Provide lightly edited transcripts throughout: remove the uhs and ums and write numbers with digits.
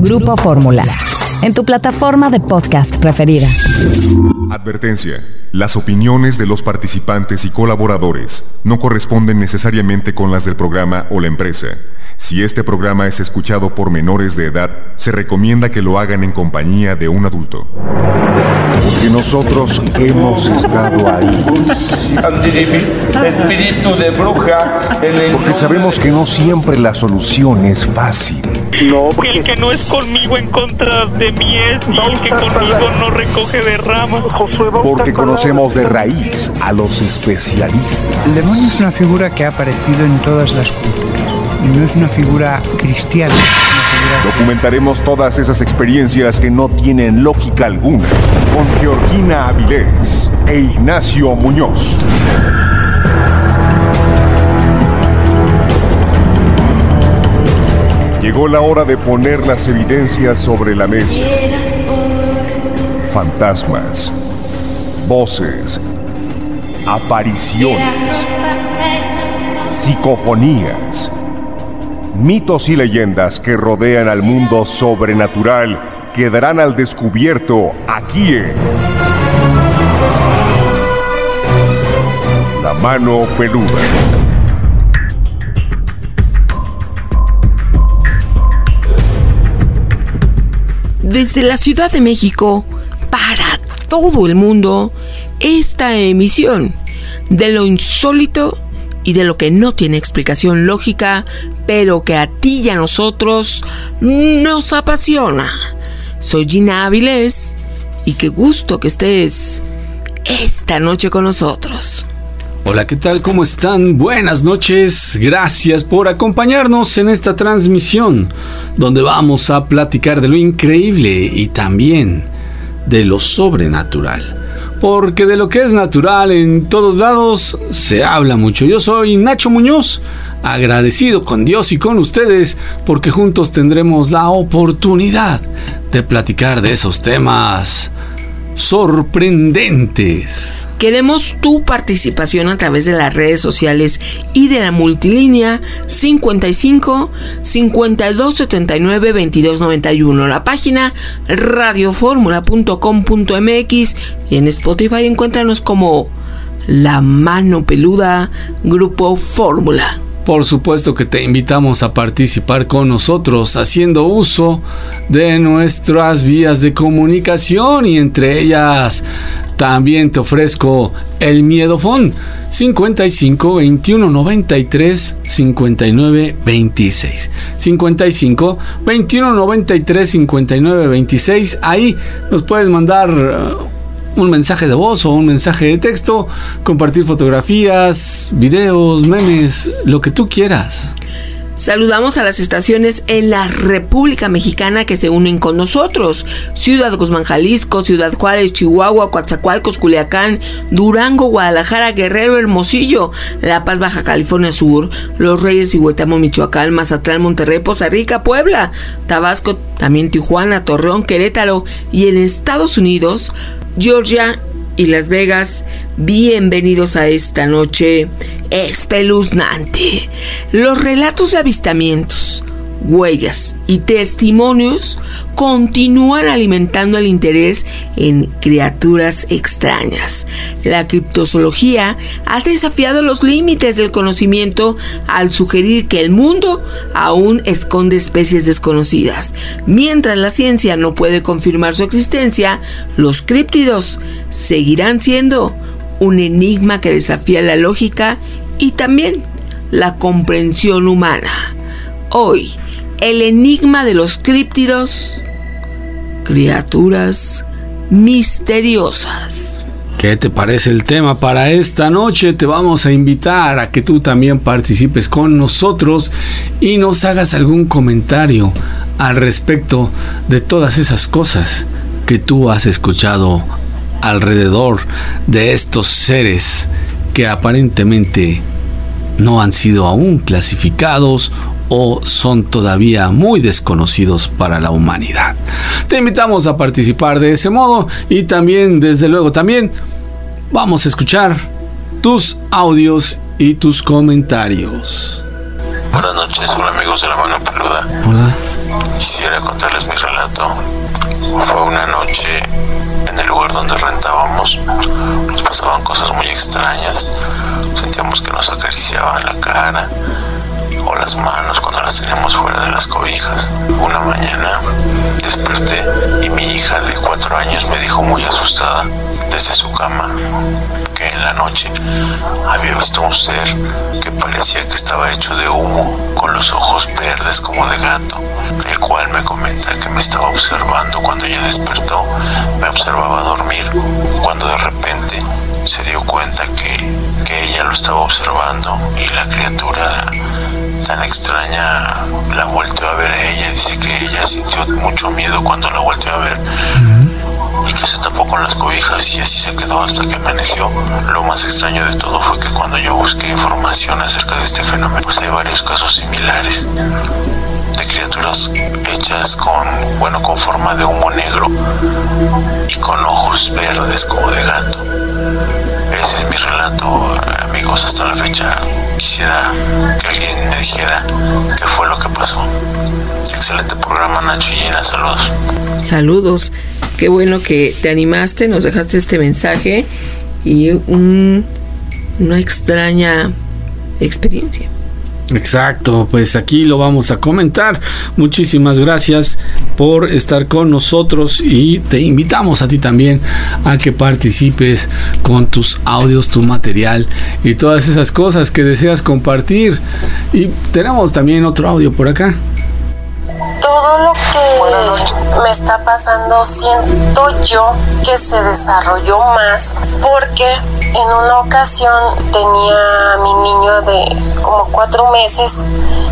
Grupo Fórmula, en tu plataforma de podcast preferida. Advertencia. Las opiniones de los participantes y colaboradores no corresponden necesariamente con las del programa o la empresa. Si este programa es escuchado por menores de edad, se recomienda que lo hagan en compañía de un adulto. Porque nosotros hemos estado ahí. Espíritu de bruja. Porque sabemos que no siempre la solución es fácil. No, el que no es conmigo en contra de mí es, y el que conmigo no recoge de ramas. Porque conocemos de raíz a los especialistas. El demonio es una figura que ha aparecido en todas las culturas. Y no es una figura cristiana. Documentaremos todas esas experiencias que no tienen lógica alguna con Georgina Avilés e Ignacio Muñoz. Llegó la hora de poner las evidencias sobre la mesa. Fantasmas, voces, apariciones, psicofonías, mitos y leyendas que rodean al mundo sobrenatural quedarán al descubierto aquí en La Mano Peluda. Desde la Ciudad de México, para todo el mundo, esta emisión de lo insólito y de lo que no tiene explicación lógica, pero que a ti y a nosotros nos apasiona. Soy Gina Avilés y qué gusto que estés esta noche con nosotros. Hola, ¿qué tal? ¿Cómo están? Buenas noches. Gracias por acompañarnos en esta transmisión donde vamos a platicar de lo increíble y también de lo sobrenatural. Porque de lo que es natural en todos lados se habla mucho. Yo soy Nacho Muñoz, agradecido con Dios y con ustedes porque juntos tendremos la oportunidad de platicar de esos temas sorprendentes. Queremos tu participación a través de las redes sociales y de la multilínea 55 52 79 22 91, la página radioformula.com.mx y en Spotify encuéntranos como La Mano Peluda, Grupo Fórmula. Por supuesto que te invitamos a participar con nosotros haciendo uso de nuestras vías de comunicación y entre ellas también te ofrezco el Miedofón 55 21 93 59 26 55 21 93 59 26. Ahí nos puedes mandar un mensaje de voz o un mensaje de texto, compartir fotografías, videos, memes, lo que tú quieras. Saludamos a las estaciones en la República Mexicana que se unen con nosotros: Ciudad Guzmán, Jalisco, Ciudad Juárez, Chihuahua, Coatzacoalcos, Culiacán, Durango, Guadalajara, Guerrero, Hermosillo, La Paz, Baja California Sur, Los Reyes y Huetamo, Michoacán, Mazatlán, Monterrey, Poza Rica, Puebla, Tabasco, también Tijuana, Torreón, Querétaro y en Estados Unidos, Georgia y Las Vegas. Bienvenidos a esta noche espeluznante. Los relatos de avistamientos, huellas y testimonios continúan alimentando el interés en criaturas extrañas. La criptozoología ha desafiado los límites del conocimiento al sugerir que el mundo aún esconde especies desconocidas. Mientras la ciencia no puede confirmar su existencia, los críptidos seguirán siendo un enigma que desafía la lógica y también la comprensión humana. Hoy, el enigma de los críptidos, criaturas misteriosas. ¿Qué te parece el tema para esta noche? Te vamos a invitar a que tú también participes con nosotros y nos hagas algún comentario al respecto de todas esas cosas que tú has escuchado alrededor de estos seres que aparentemente no han sido aún clasificados o son todavía muy desconocidos para la humanidad. Te invitamos a participar de ese modo y también, desde luego, también vamos a escuchar tus audios y tus comentarios. Buenas noches, hola amigos de La Mano Peluda. Hola. Quisiera contarles mi relato. Fue una noche en el lugar donde rentábamos. Nos pasaban cosas muy extrañas. Sentíamos que nos acariciaban la cara o las manos cuando las teníamos fuera de las cobijas. Una mañana desperté y mi hija de 4 años me dijo muy asustada desde su cama que en la noche había visto un ser que parecía que estaba hecho de humo, con los ojos verdes como de gato, el cual me comenta que me estaba observando cuando ella despertó. Me observaba dormir, cuando de repente se dio cuenta que ella lo estaba observando, y la criatura tan extraña la volteó a ver a ella. Dice que ella sintió mucho miedo cuando la volteó a ver y que se tapó con las cobijas, y así se quedó hasta que amaneció. Lo más extraño de todo fue que cuando yo busqué información acerca de este fenómeno, pues hay varios casos similares de criaturas hechas con forma de humo negro y con ojos verdes como de gato. Ese es mi relato, amigos. Hasta la fecha quisiera que alguien me dijera qué fue lo que pasó. Excelente programa, Nacho y Gina, saludos. Saludos, qué bueno que te animaste, nos dejaste este mensaje y una extraña experiencia. Exacto, pues aquí lo vamos a comentar. Muchísimas gracias por estar con nosotros y te invitamos a ti también a que participes con tus audios, tu material y todas esas cosas que deseas compartir. Y tenemos también otro audio por acá. Todo lo que me está pasando siento yo que se desarrolló más porque en una ocasión tenía a mi niño de como 4 meses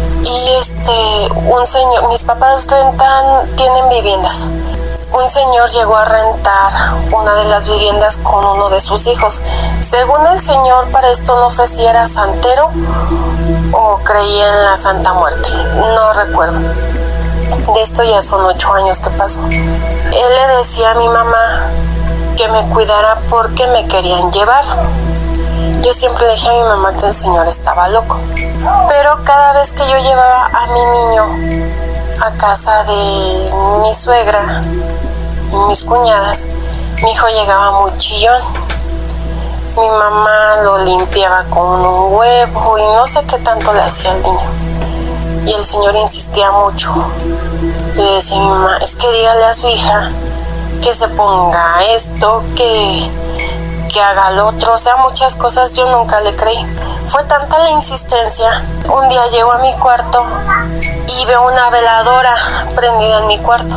y un señor, mis papás tienen viviendas. Un señor llegó a rentar una de las viviendas con uno de sus hijos. Según el señor, para esto no sé si era santero o creía en la Santa Muerte, no recuerdo. De esto ya son 8 años que pasó. Él le decía a mi mamá que me cuidara porque me querían llevar. Yo siempre le dije a mi mamá que el señor estaba loco. Pero cada vez que yo llevaba a mi niño a casa de mi suegra y mis cuñadas, mi hijo llegaba muy chillón. Mi mamá lo limpiaba con un huevo y no sé qué tanto le hacía al niño. Y el señor insistía mucho. Le decía a mi mamá, es que dígale a su hija que se ponga esto, que haga lo otro. O sea, muchas cosas yo nunca le creí. Fue tanta la insistencia. Un día llego a mi cuarto y veo una veladora prendida en mi cuarto.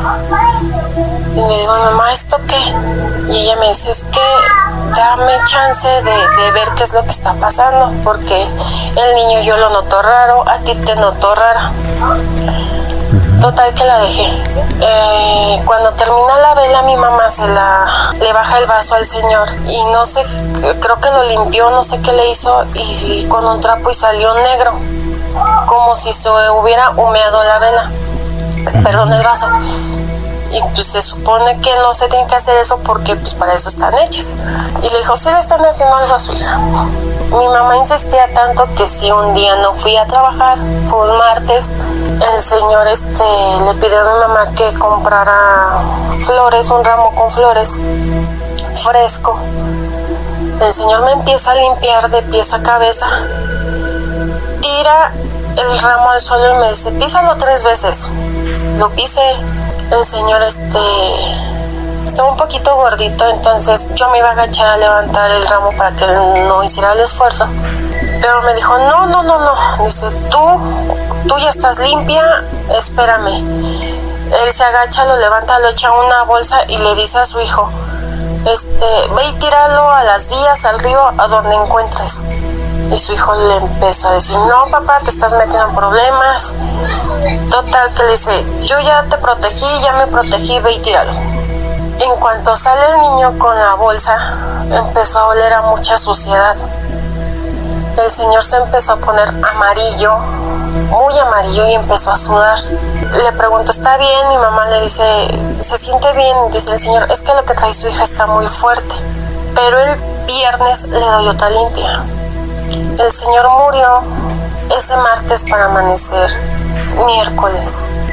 Y le digo, mamá, ¿esto qué? Y ella me dice, es que dame chance de ver qué es lo que está pasando, porque el niño yo lo noto raro, a ti te noto raro. Total que la dejé. Cuando termina la vela, mi mamá le baja el vaso al señor y no sé, creo que lo limpió, no sé qué le hizo, y con un trapo y salió negro, como si se hubiera humeado la vela, perdón, el vaso. Y pues se supone que no se tiene que hacer eso porque pues para eso están hechas. Y le dijo, sí le están haciendo algo a su hija. Mi mamá insistía tanto que si un día no fui a trabajar, fue un martes, el señor le pidió a mi mamá que comprara flores, un ramo con flores fresco. El señor me empieza a limpiar de pies a cabeza, tira el ramo al suelo y me dice, písalo 3 veces. Lo pisé. El señor estaba un poquito gordito, entonces yo me iba a agachar a levantar el ramo para que él no hiciera el esfuerzo. Pero me dijo, no. Dice, tú ya estás limpia, espérame. Él se agacha, lo levanta, lo echa en una bolsa y le dice a su hijo, ve y tíralo a las vías, al río, a donde encuentres. Y su hijo le empezó a decir, no papá, te estás metiendo en problemas. Total que le dice, yo ya te protegí, ya me protegí, ve y tíralo. En cuanto sale el niño con la bolsa, empezó a oler a mucha suciedad. El señor se empezó a poner amarillo, muy amarillo, y empezó a sudar. Le pregunto, ¿está bien? Mi mamá le dice, ¿se siente bien? Dice el señor, es que lo que trae su hija está muy fuerte. Pero el viernes le doy otra limpia. El señor murió ese martes para amanecer miércoles.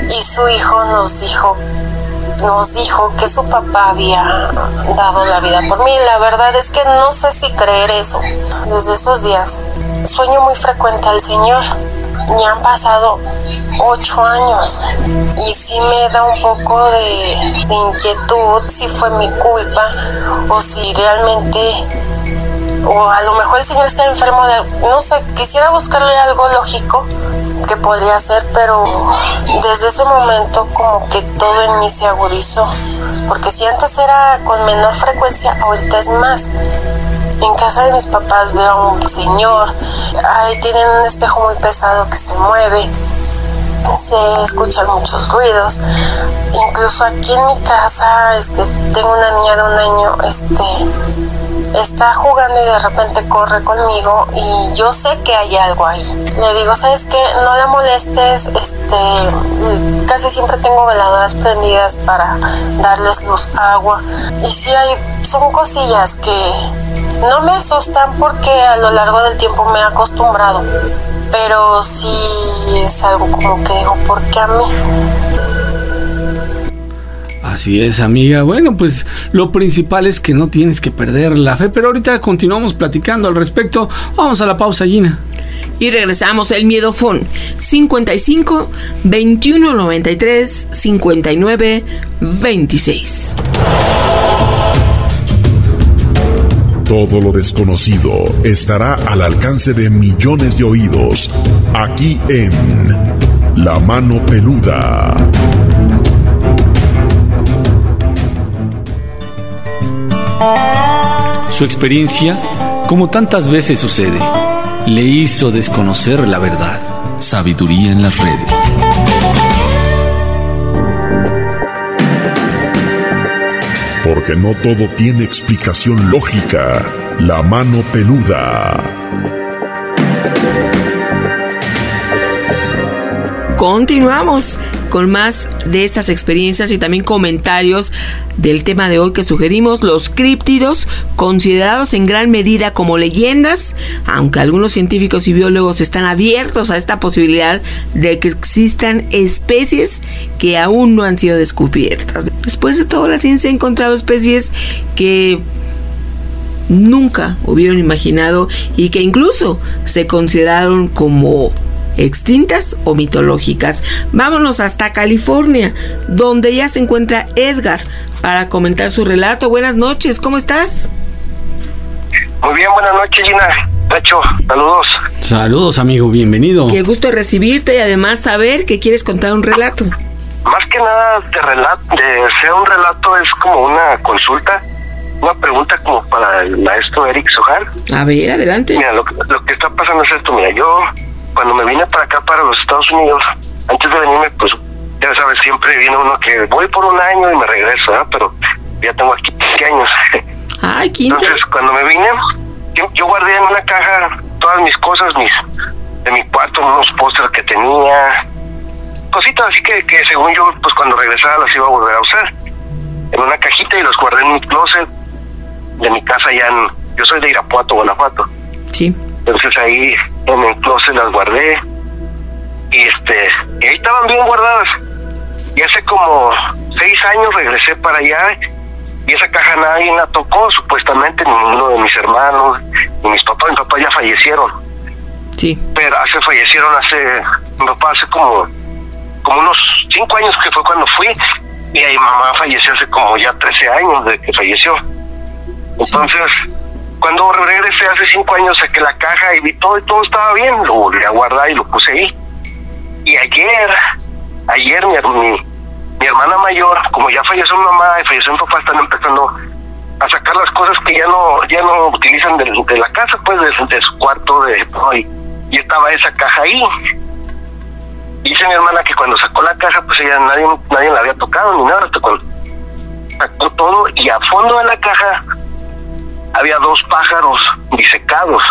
y su hijo nos dijo que su papá había dado la vida por mí. La verdad es que no sé si creer eso. Desde esos días sueño muy frecuente al Señor. Ya han pasado 8 años y sí me da un poco de inquietud si fue mi culpa o si realmente, o a lo mejor el Señor está enfermo de, no sé, quisiera buscarle algo lógico que podría hacer, pero desde ese momento como que todo en mí se agudizó, porque si antes era con menor frecuencia, ahorita es más. En casa de mis papás veo a un señor, ahí tienen un espejo muy pesado que se mueve, se escuchan muchos ruidos. Incluso aquí en mi casa tengo una niña de 1 año, está jugando y de repente corre conmigo y yo sé que hay algo ahí. Le digo, ¿sabes qué? No la molestes, casi siempre tengo veladoras prendidas para darles luz, agua. Y sí son cosillas que no me asustan porque a lo largo del tiempo me he acostumbrado, pero sí es algo como que digo, ¿por qué a mí? Así es, amiga. Bueno, pues lo principal es que no tienes que perder la fe, pero ahorita continuamos platicando al respecto. Vamos a la pausa, Gina. Y regresamos. El Miedofón 55 21 93 59 26. Todo lo desconocido estará al alcance de millones de oídos, aquí en La Mano Peluda. Su experiencia, como tantas veces sucede, le hizo desconocer la verdad. Sabiduría en las redes. Porque no todo tiene explicación lógica. La Mano Peluda. Continuamos con más de estas experiencias y también comentarios del tema de hoy que sugerimos, los críptidos, considerados en gran medida como leyendas, aunque algunos científicos y biólogos están abiertos a esta posibilidad de que existan especies que aún no han sido descubiertas. Después de todo, la ciencia ha encontrado especies que nunca hubieron imaginado y que incluso se consideraron como extintas o mitológicas. Vámonos hasta California, donde ya se encuentra Edgar para comentar su relato. Buenas noches, ¿cómo estás? Muy bien, buenas noches, Gina. Nacho, saludos. Saludos, amigo, bienvenido. Qué gusto recibirte y además saber que quieres contar un relato. Más que nada de ser un relato es como una consulta, una pregunta como para el maestro Eric Sojar. A ver, adelante. Mira, lo que está pasando es esto. Mira, yo cuando me vine para acá, para los Estados Unidos, antes de venirme, pues ya sabes, siempre viene uno que voy por 1 año y me regreso, ¿eh? Pero ya tengo aquí 15 años. Ay, 15. Entonces, cuando me vine, yo guardé en una caja todas mis cosas, de mi cuarto, unos pósters que tenía, cositas así que según yo, pues cuando regresaba las iba a volver a usar, en una cajita, y los guardé en mi closet de mi casa allá yo soy de Irapuato, Guanajuato. Sí. Entonces ahí en el closet las guardé y ahí estaban bien guardadas. Y hace como 6 años regresé para allá y esa caja nadie la tocó, supuestamente, ninguno de mis hermanos, ni mis papás. Mis papás ya fallecieron. Sí. Pero mi papá hace como unos 5 años que fue cuando fui, y ahí mamá falleció hace como ya 13 años de que falleció. Entonces, sí, cuando regresé hace 5 años, saqué la caja y vi todo y todo estaba bien, lo volví a guardar y lo puse ahí. Y ayer mi hermana mayor, como ya falleció mi mamá y falleció mi papá, están empezando a sacar las cosas que ya no utilizan de la casa, pues de su cuarto, y estaba esa caja ahí. Dice mi hermana que cuando sacó la caja, pues ella nadie la había tocado ni nada, hasta cuando sacó todo, y a fondo de la caja había 2 pájaros disecados.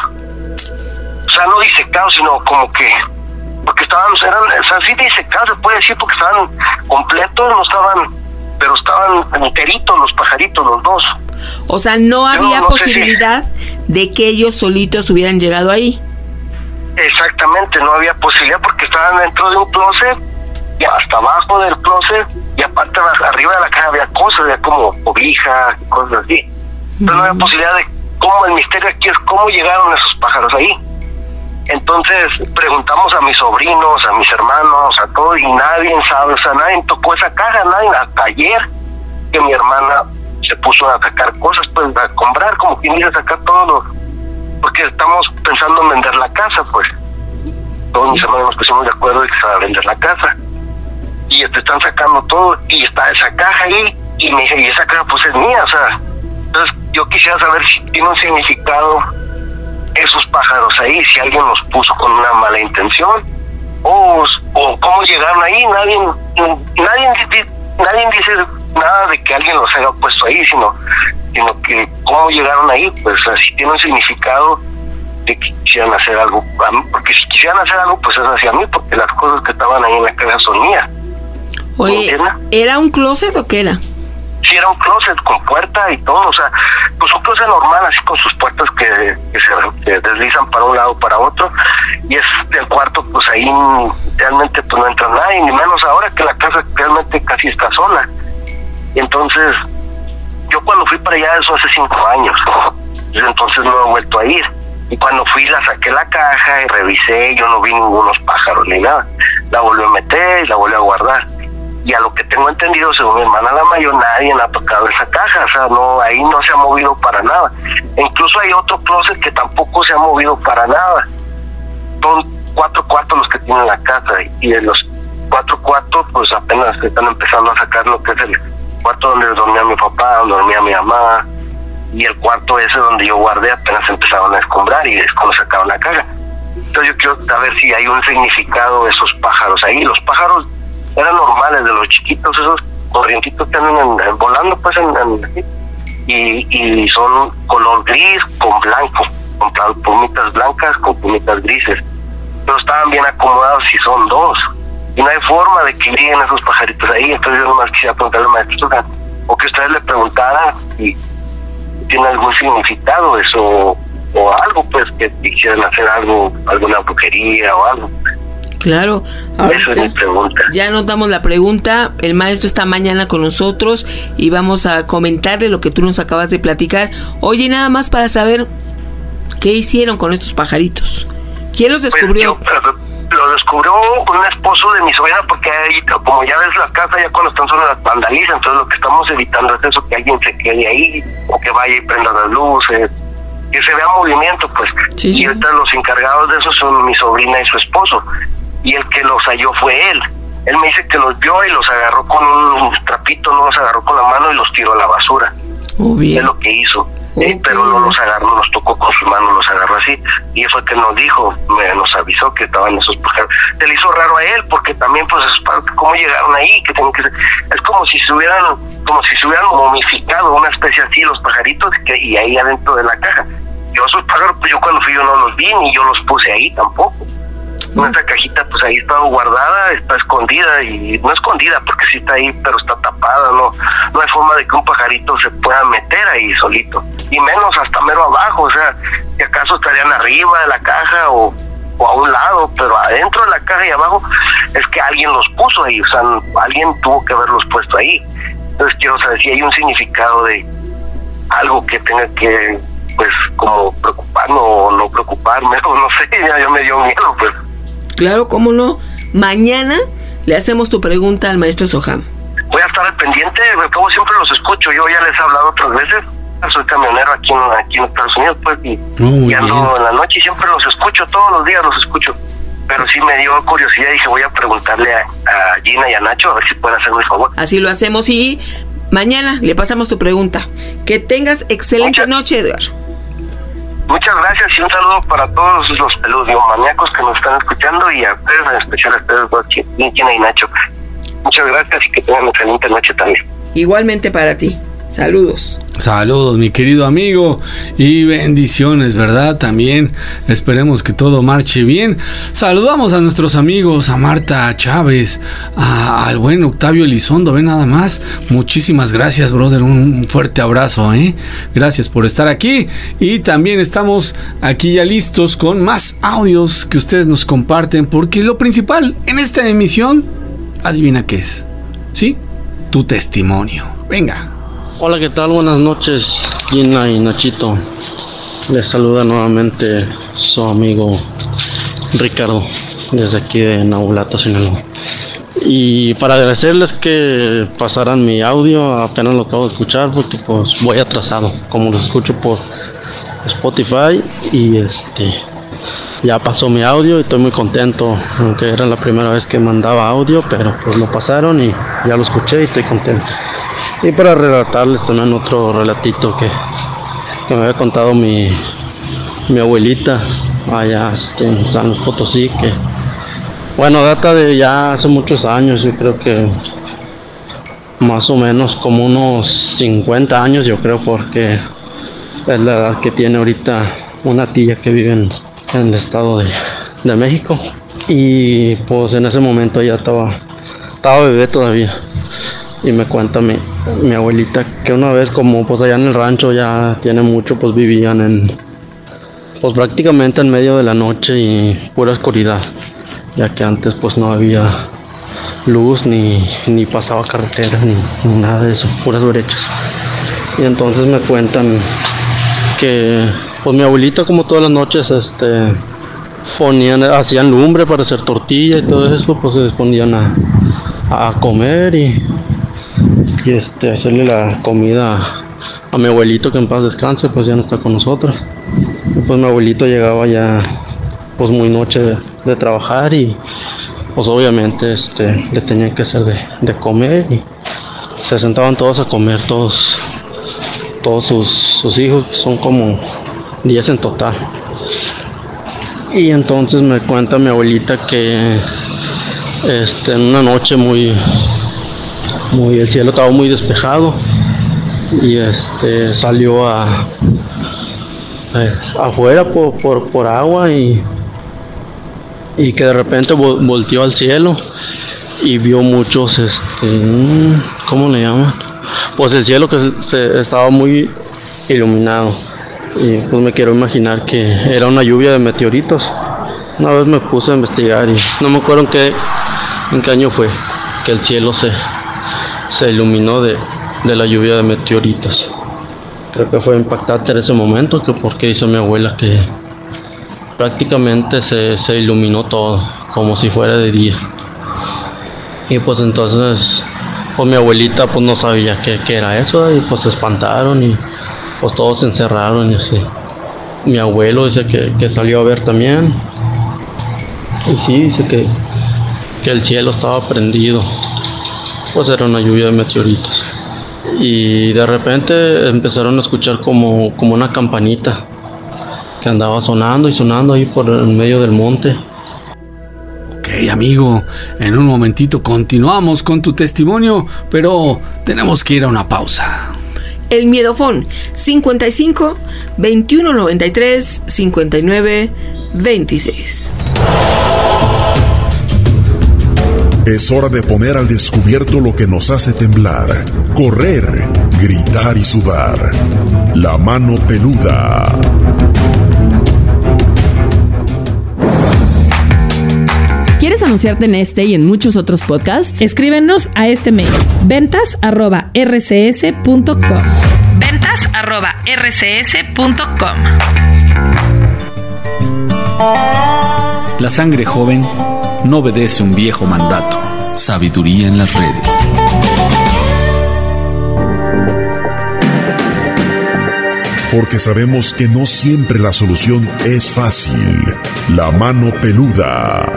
O sea, no disecados, sino como que, porque eran sí disecados, se puede decir, porque estaban completos, pero estaban enteritos los pajaritos, los 2. O sea, no había posibilidad de que ellos solitos hubieran llegado ahí. Exactamente, no había posibilidad porque estaban dentro de un closet y hasta abajo del closet, y aparte arriba de la caja había cosas, había como cobijas, cosas así. Entonces no había posibilidad de cómo, el misterio aquí es cómo llegaron esos pájaros ahí. Entonces preguntamos a mis sobrinos, a mis hermanos, a todos, y nadie sabe, o sea, nadie tocó esa caja, nadie, hasta ayer que mi hermana se puso a sacar cosas, pues a comprar, como quien dice, sacar todo lo, porque estamos pensando en vender la casa, pues. Todos mis hermanos nos pusimos de acuerdo de que se va a vender la casa. Y están sacando todo, y está esa caja ahí, y me dije, y esa caja pues es mía, o sea. Entonces yo quisiera saber si tiene un significado esos pájaros ahí, si alguien los puso con una mala intención, o cómo llegaron ahí. Nadie dice nada de que alguien los haya puesto ahí, sino que cómo llegaron ahí, pues si tiene un significado de que quisieran hacer algo, porque si quisieran hacer algo, pues es hacia mí, porque las cosas que estaban ahí en la casa son mías. Oye, ¿era un closet o qué era? Sí, era un closet con puerta y todo, o sea, pues un closet normal, así con sus puertas que se deslizan para un lado o para otro, y es el cuarto, pues ahí realmente pues no entra nadie, ni menos ahora que la casa realmente casi está sola. Y entonces, yo cuando fui para allá, eso hace 5 años, entonces no he vuelto a ir. Y cuando fui, la saqué la caja y revisé, yo no vi ningunos pájaros ni nada. La volví a meter y la volví a guardar. Y a lo que tengo entendido, según mi hermana la mayor, nadie ha tocado esa caja, o sea, no, ahí no se ha movido para nada. E incluso hay otro closet que tampoco se ha movido para nada. Son 4 cuartos los que tienen la casa, y de los 4 cuartos, pues apenas están empezando a sacar lo que es el cuarto donde dormía mi papá, donde dormía mi mamá, y el cuarto ese donde yo guardé apenas empezaron a escombrar, y es cuando sacaron la caja. Entonces yo quiero saber si hay un significado de esos pájaros ahí. Los pájaros eran normales, de los chiquitos, esos corrientitos que andan volando, pues, y son color gris con blanco, con plumitas blancas con plumitas grises, pero estaban bien acomodados y son 2, y no hay forma de que lleguen esos pajaritos ahí. Entonces yo nomás quisiera preguntarle al maestro, o que ustedes le preguntaran si tiene algún significado eso, o algo, pues, que quisieran hacer algo, alguna brujería o algo. Claro, esa es mi pregunta. Ya anotamos la pregunta. El maestro está mañana con nosotros y vamos a comentarle lo que tú nos acabas de platicar. Oye, nada más para saber qué hicieron con estos pajaritos. ¿Quién los descubrió? Pues lo descubrió un esposo de mi sobrina, porque ahí, como ya ves, la casa ya cuando están solas las vandalizan. Entonces lo que estamos evitando es eso, que alguien se quede ahí o que vaya y prenda las luces, que se vea movimiento, pues. Sí. Y ahorita los encargados de eso son mi sobrina y su esposo, y el que los halló fue él. Él me dice que los vio y los agarró con un trapito, no los agarró con la mano y los tiró a la basura. Bien. Es lo que hizo. Pero no los agarró, los tocó con su mano, los agarró así, y fue que nos dijo, nos avisó que estaban esos pájaros. Se le hizo raro a él, porque también, pues, ¿cómo llegaron ahí? Que tienen que ser, es como si se hubieran momificado, una especie así, los pajaritos, y ahí adentro de la caja. Yo esos pájaros, pues yo cuando fui yo no los vi, ni yo los puse ahí tampoco. Esa cajita, pues ahí está guardada, está escondida, y no escondida porque sí está ahí, pero está tapada, no hay forma de que un pajarito se pueda meter ahí solito, y menos hasta mero abajo, o sea, si acaso estarían arriba de la caja o a un lado, pero adentro de la caja y abajo es que alguien los puso ahí, o sea, alguien tuvo que haberlos puesto ahí. Entonces quiero saber si hay un significado de algo que tenga que, pues, como preocuparme o no preocuparme, o no sé, ya me dio miedo, pues. Claro, cómo no. Mañana le hacemos tu pregunta al maestro Soham. Voy a estar al pendiente, como siempre los escucho. Yo ya les he hablado otras veces. Soy camionero aquí en Estados Unidos, pues, y ando en la noche y siempre los escucho, todos los días los escucho. Pero sí me dio curiosidad y dije, voy a preguntarle a Gina y a Nacho a ver si pueden hacerme el favor. Así lo hacemos, y mañana le pasamos tu pregunta. Que tengas excelente noche, Edgar. Muchas gracias y un saludo para todos los peludomaníacos que nos están escuchando, y a ustedes, en especial a ustedes dos, Gina y Nacho. Muchas gracias y que tengan una excelente noche también. Igualmente para ti. Saludos. Saludos, mi querido amigo, y bendiciones, ¿verdad? También esperemos que todo marche bien. Saludamos a nuestros amigos, a Marta Chávez, al buen Octavio Elizondo, ve nada más. Muchísimas gracias, brother, un fuerte abrazo, Gracias por estar aquí, y también estamos aquí ya listos con más audios que ustedes nos comparten, porque lo principal en esta emisión adivina qué es. ¿Sí? Tu testimonio. Venga. Hola, ¿qué tal? Buenas noches, Gina y Nachito. Les saluda nuevamente su amigo Ricardo, desde aquí de Nabolato, Sinaloa. Y para agradecerles que pasaran mi audio, apenas lo acabo de escuchar porque pues voy atrasado, como lo escucho por Spotify, y ya pasó mi audio y estoy muy contento, aunque era la primera vez que mandaba audio, pero pues lo pasaron y ya lo escuché y estoy contento. Y para relatarles también otro relatito que me había contado mi abuelita allá en San Luis Potosí, que bueno, data de ya hace muchos años, yo creo que más o menos como unos 50 años, yo creo, porque es la edad que tiene ahorita una tía que vive en el estado de México. Y pues en ese momento ella estaba bebé todavía. Y me cuenta mi abuelita que una vez, como pues allá en el rancho ya tiene mucho, pues vivían pues prácticamente en medio de la noche y pura oscuridad, ya que antes pues no había luz ni pasaba carretera ni nada de eso, puras brechas. Y entonces me cuentan que pues mi abuelita, como todas las noches, hacían lumbre para hacer tortilla y todo eso, pues se ponían a comer y hacerle la comida a mi abuelito, que en paz descanse, pues ya no está con nosotros. Y pues mi abuelito llegaba ya pues muy noche de trabajar y pues obviamente le tenían que hacer de comer, y se sentaban todos a comer, todos sus hijos, son como 10 en total. Y entonces me cuenta mi abuelita que en una noche el cielo estaba muy despejado y salió afuera por agua y que de repente volteó al cielo y vio muchos ¿cómo le llaman? Pues el cielo que estaba muy iluminado, y pues me quiero imaginar que era una lluvia de meteoritos. Una vez me puse a investigar y no me acuerdo en qué año fue que el cielo se iluminó de la lluvia de meteoritos. Creo que fue impactante en ese momento, porque dice mi abuela que prácticamente se iluminó todo como si fuera de día. Y pues entonces pues mi abuelita pues no sabía qué era eso, y pues se espantaron y pues todos se encerraron y así. Mi abuelo dice que salió a ver también, y sí, dice que el cielo estaba prendido, pues era una lluvia de meteoritos. Y de repente empezaron a escuchar como una campanita que andaba sonando y sonando ahí por el medio del monte. Ok, amigo, en un momentito continuamos con tu testimonio, pero tenemos que ir a una pausa. El Miedofón 55 21 93 59 26. Es hora de poner al descubierto lo que nos hace temblar, correr, gritar y sudar. La mano peluda. ¿Quieres anunciarte en este y en muchos otros podcasts? Escríbenos a este mail: ventas@rcs.com. ventas@rcs.com. La sangre joven no obedece un viejo mandato. Sabiduría en las redes. Porque sabemos que no siempre la solución es fácil. La mano peluda.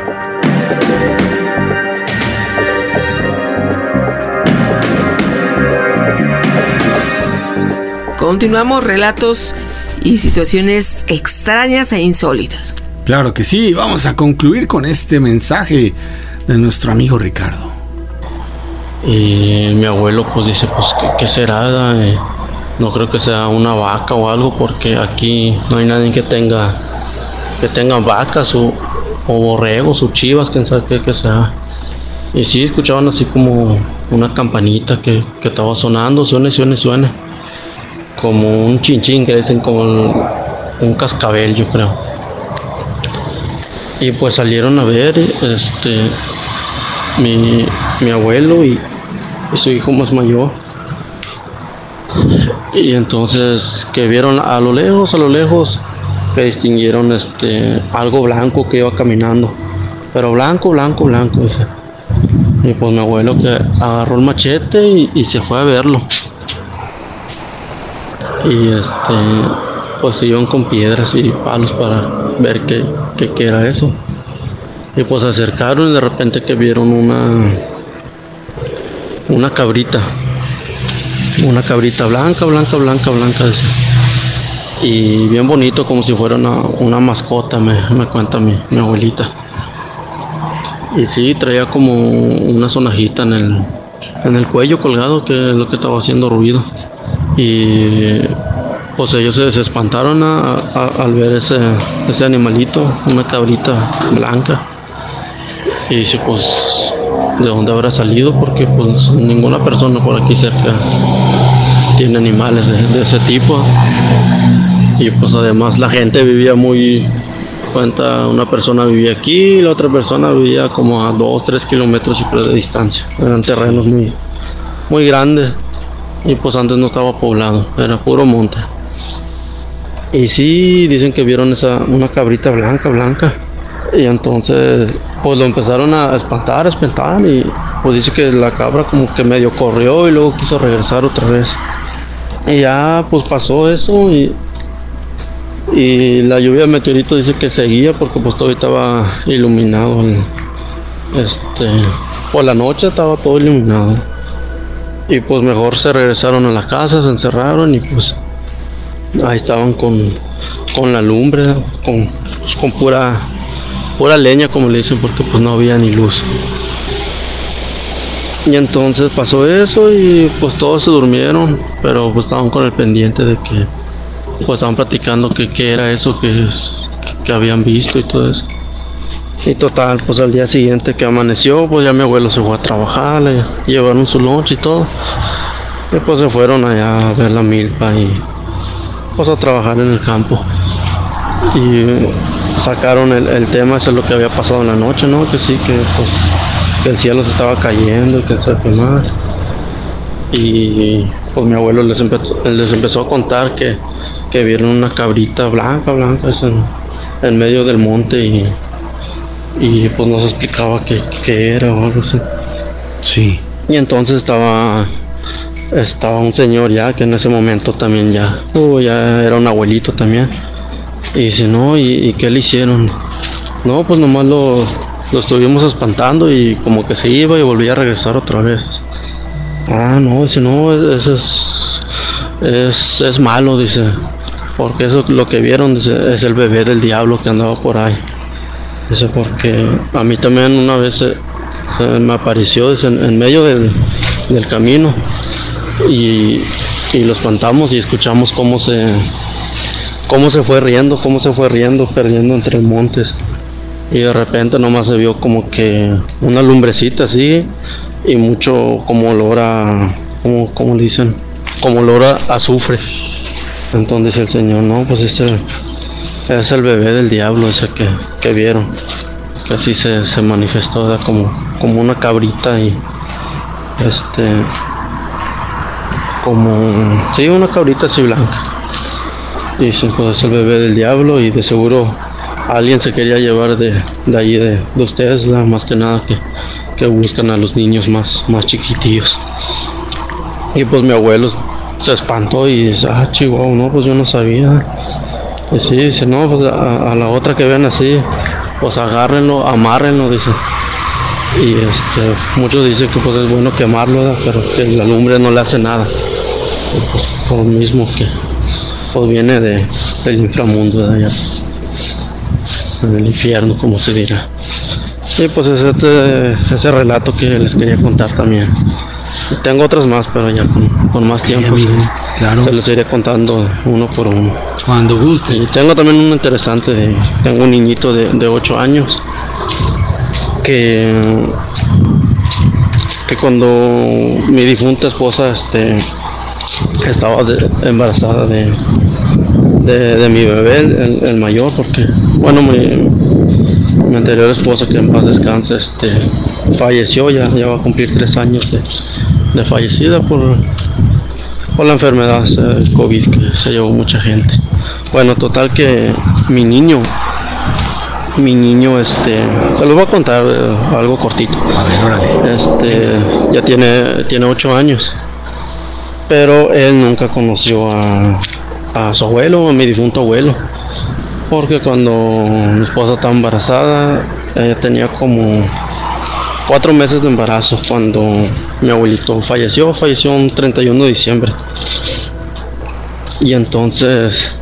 Continuamos, relatos y situaciones extrañas e insólitas. Claro que sí, vamos a concluir con este mensaje de nuestro amigo Ricardo. Y mi abuelo pues dice, pues ¿qué será? No creo que sea una vaca o algo, porque aquí no hay nadie que tenga vacas o borregos o chivas, quién sabe qué sea. Y sí, escuchaban así como una campanita que estaba sonando, suene, como un chinchín, que dicen, como un cascabel, yo creo. Y pues salieron a ver, mi abuelo y su hijo más mayor. Y entonces que vieron a lo lejos, que distinguieron algo blanco que iba caminando, pero blanco, dice. Y pues mi abuelo que agarró el machete y se fue a verlo. Y pues se iban con piedras y palos para ver qué era eso. Y pues se acercaron y de repente que vieron una cabrita blanca, dice. Y bien bonito, como si fuera una mascota, me cuenta mi abuelita. Y sí, traía como una sonajita en el cuello colgado, que es lo que estaba haciendo ruido. Y pues ellos se espantaron al ver ese animalito, una cabrita blanca. Y dice, pues, ¿de dónde habrá salido? Porque pues ninguna persona por aquí cerca tiene animales de ese tipo. Y pues además la gente vivía una persona vivía aquí y la otra persona vivía como a 2-3 kilómetros de distancia. Eran terrenos muy, muy grandes y pues antes no estaba poblado, era puro monte. Y sí, dicen que vieron una cabrita blanca. Y entonces pues lo empezaron a espantar y pues dice que la cabra como que medio corrió y luego quiso regresar otra vez. Y ya pues pasó eso y la lluvia de meteoritos dice que seguía porque pues todavía estaba iluminado. Por la noche estaba todo iluminado. Y pues mejor se regresaron a la casa, se encerraron y pues ahí estaban con la lumbre, con pura leña, como le dicen, porque pues no había ni luz. Y entonces pasó eso y pues todos se durmieron, pero pues estaban con el pendiente de que pues estaban platicando qué era eso que habían visto y todo eso. Y total, pues al día siguiente que amaneció, pues ya mi abuelo se fue a trabajar, le llevaron su lunch y todo. Y pues se fueron allá a ver la milpa y pues a trabajar en el campo. Y sacaron el tema, eso es lo que había pasado en la noche, ¿no? Que sí, que el cielo se estaba cayendo y que se más. Y pues mi abuelo les empezó a contar que vieron una cabrita blanca en medio del monte y pues nos explicaba qué era o algo así. Sí. Y entonces estaba un señor ya que en ese momento también ya era un abuelito también. Y dice, no, ¿y qué le hicieron? No, pues nomás lo estuvimos espantando y como que se iba y volvía a regresar otra vez. Ah, no, dice, no, eso es malo, dice, porque eso lo que vieron, dice, es el bebé del diablo que andaba por ahí. Dice, porque a mí también una vez se me apareció, dice, en medio del camino y lo espantamos y escuchamos cómo se fue riendo, perdiendo entre montes. Y de repente nomás se vio como que una lumbrecita así y mucho como olor a, como le dicen, como olor a azufre. Entonces el señor, no, pues ese es el bebé del diablo ese que vieron. Que así se manifestó, ¿verdad? Como una cabrita y sí, una cabrita así blanca. Y dicen, pues es el bebé del diablo y de seguro alguien se quería llevar de allí de ustedes, ¿verdad? Más que nada que buscan a los niños más chiquitillos. Y pues mi abuelo se espantó y dice, chihuahua, no, pues yo no sabía. Y sí, dice, no, pues a la otra que vean así, pues agárrenlo, amárrenlo, dice. Y muchos dicen que pues es bueno quemarlo, ¿verdad? Pero que la lumbre no le hace nada. Y pues por lo mismo que pues viene del inframundo, de allá, en el infierno, como se dirá. Y pues ese relato que les quería contar también. Y tengo otros más, pero ya con más tiempo. Claro. Se los iré contando uno por uno. Cuando guste. Y tengo también uno interesante. Tengo un niñito de 8 años que cuando mi difunta esposa estaba embarazada de mi bebé, el mayor, porque bueno, Mi anterior esposa, que en paz descanse, falleció, ya va a cumplir 3 años de fallecida por la enfermedad COVID, que se llevó mucha gente. Bueno, total que mi niño, se los voy a contar algo cortito. A ver, órale. Ya tiene 8 años, pero él nunca conoció a su abuelo, a mi difunto abuelo, porque cuando mi esposa estaba embarazada, ella tenía como 4 meses de embarazo cuando mi abuelito falleció un 31 de diciembre. Y entonces,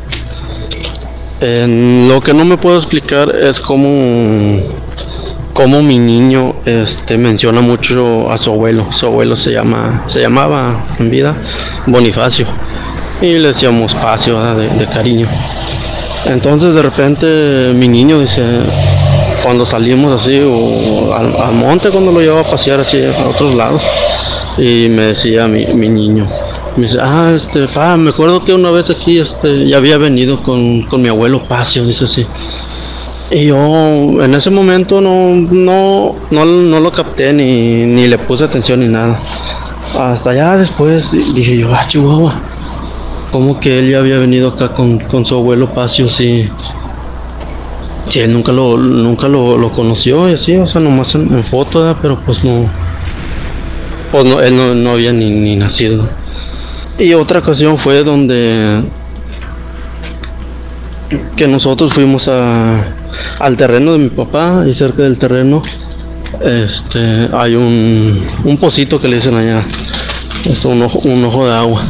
lo que no me puedo explicar es cómo mi niño menciona mucho a su abuelo. Su abuelo se llamaba en vida Bonifacio, y le decíamos Pacio, ¿verdad? de cariño. Entonces de repente mi niño dice, cuando salimos así o al monte, cuando lo llevaba a pasear así a otros lados, y me decía mi niño, me dice, pa, me acuerdo que una vez aquí ya había venido con mi abuelo Pacio, dice así. Y yo en ese momento no lo capté ni le puse atención ni nada. Hasta ya después dije yo, Chihuahua, como que él ya había venido acá con su abuelo Pacio, sí, él nunca lo conoció y así, o sea, nomás en foto, ¿verdad? Pero pues no, él no había ni nacido. Y otra ocasión fue donde que nosotros fuimos al terreno de mi papá, y cerca del terreno hay un pocito que le dicen allá, un ojo de agua.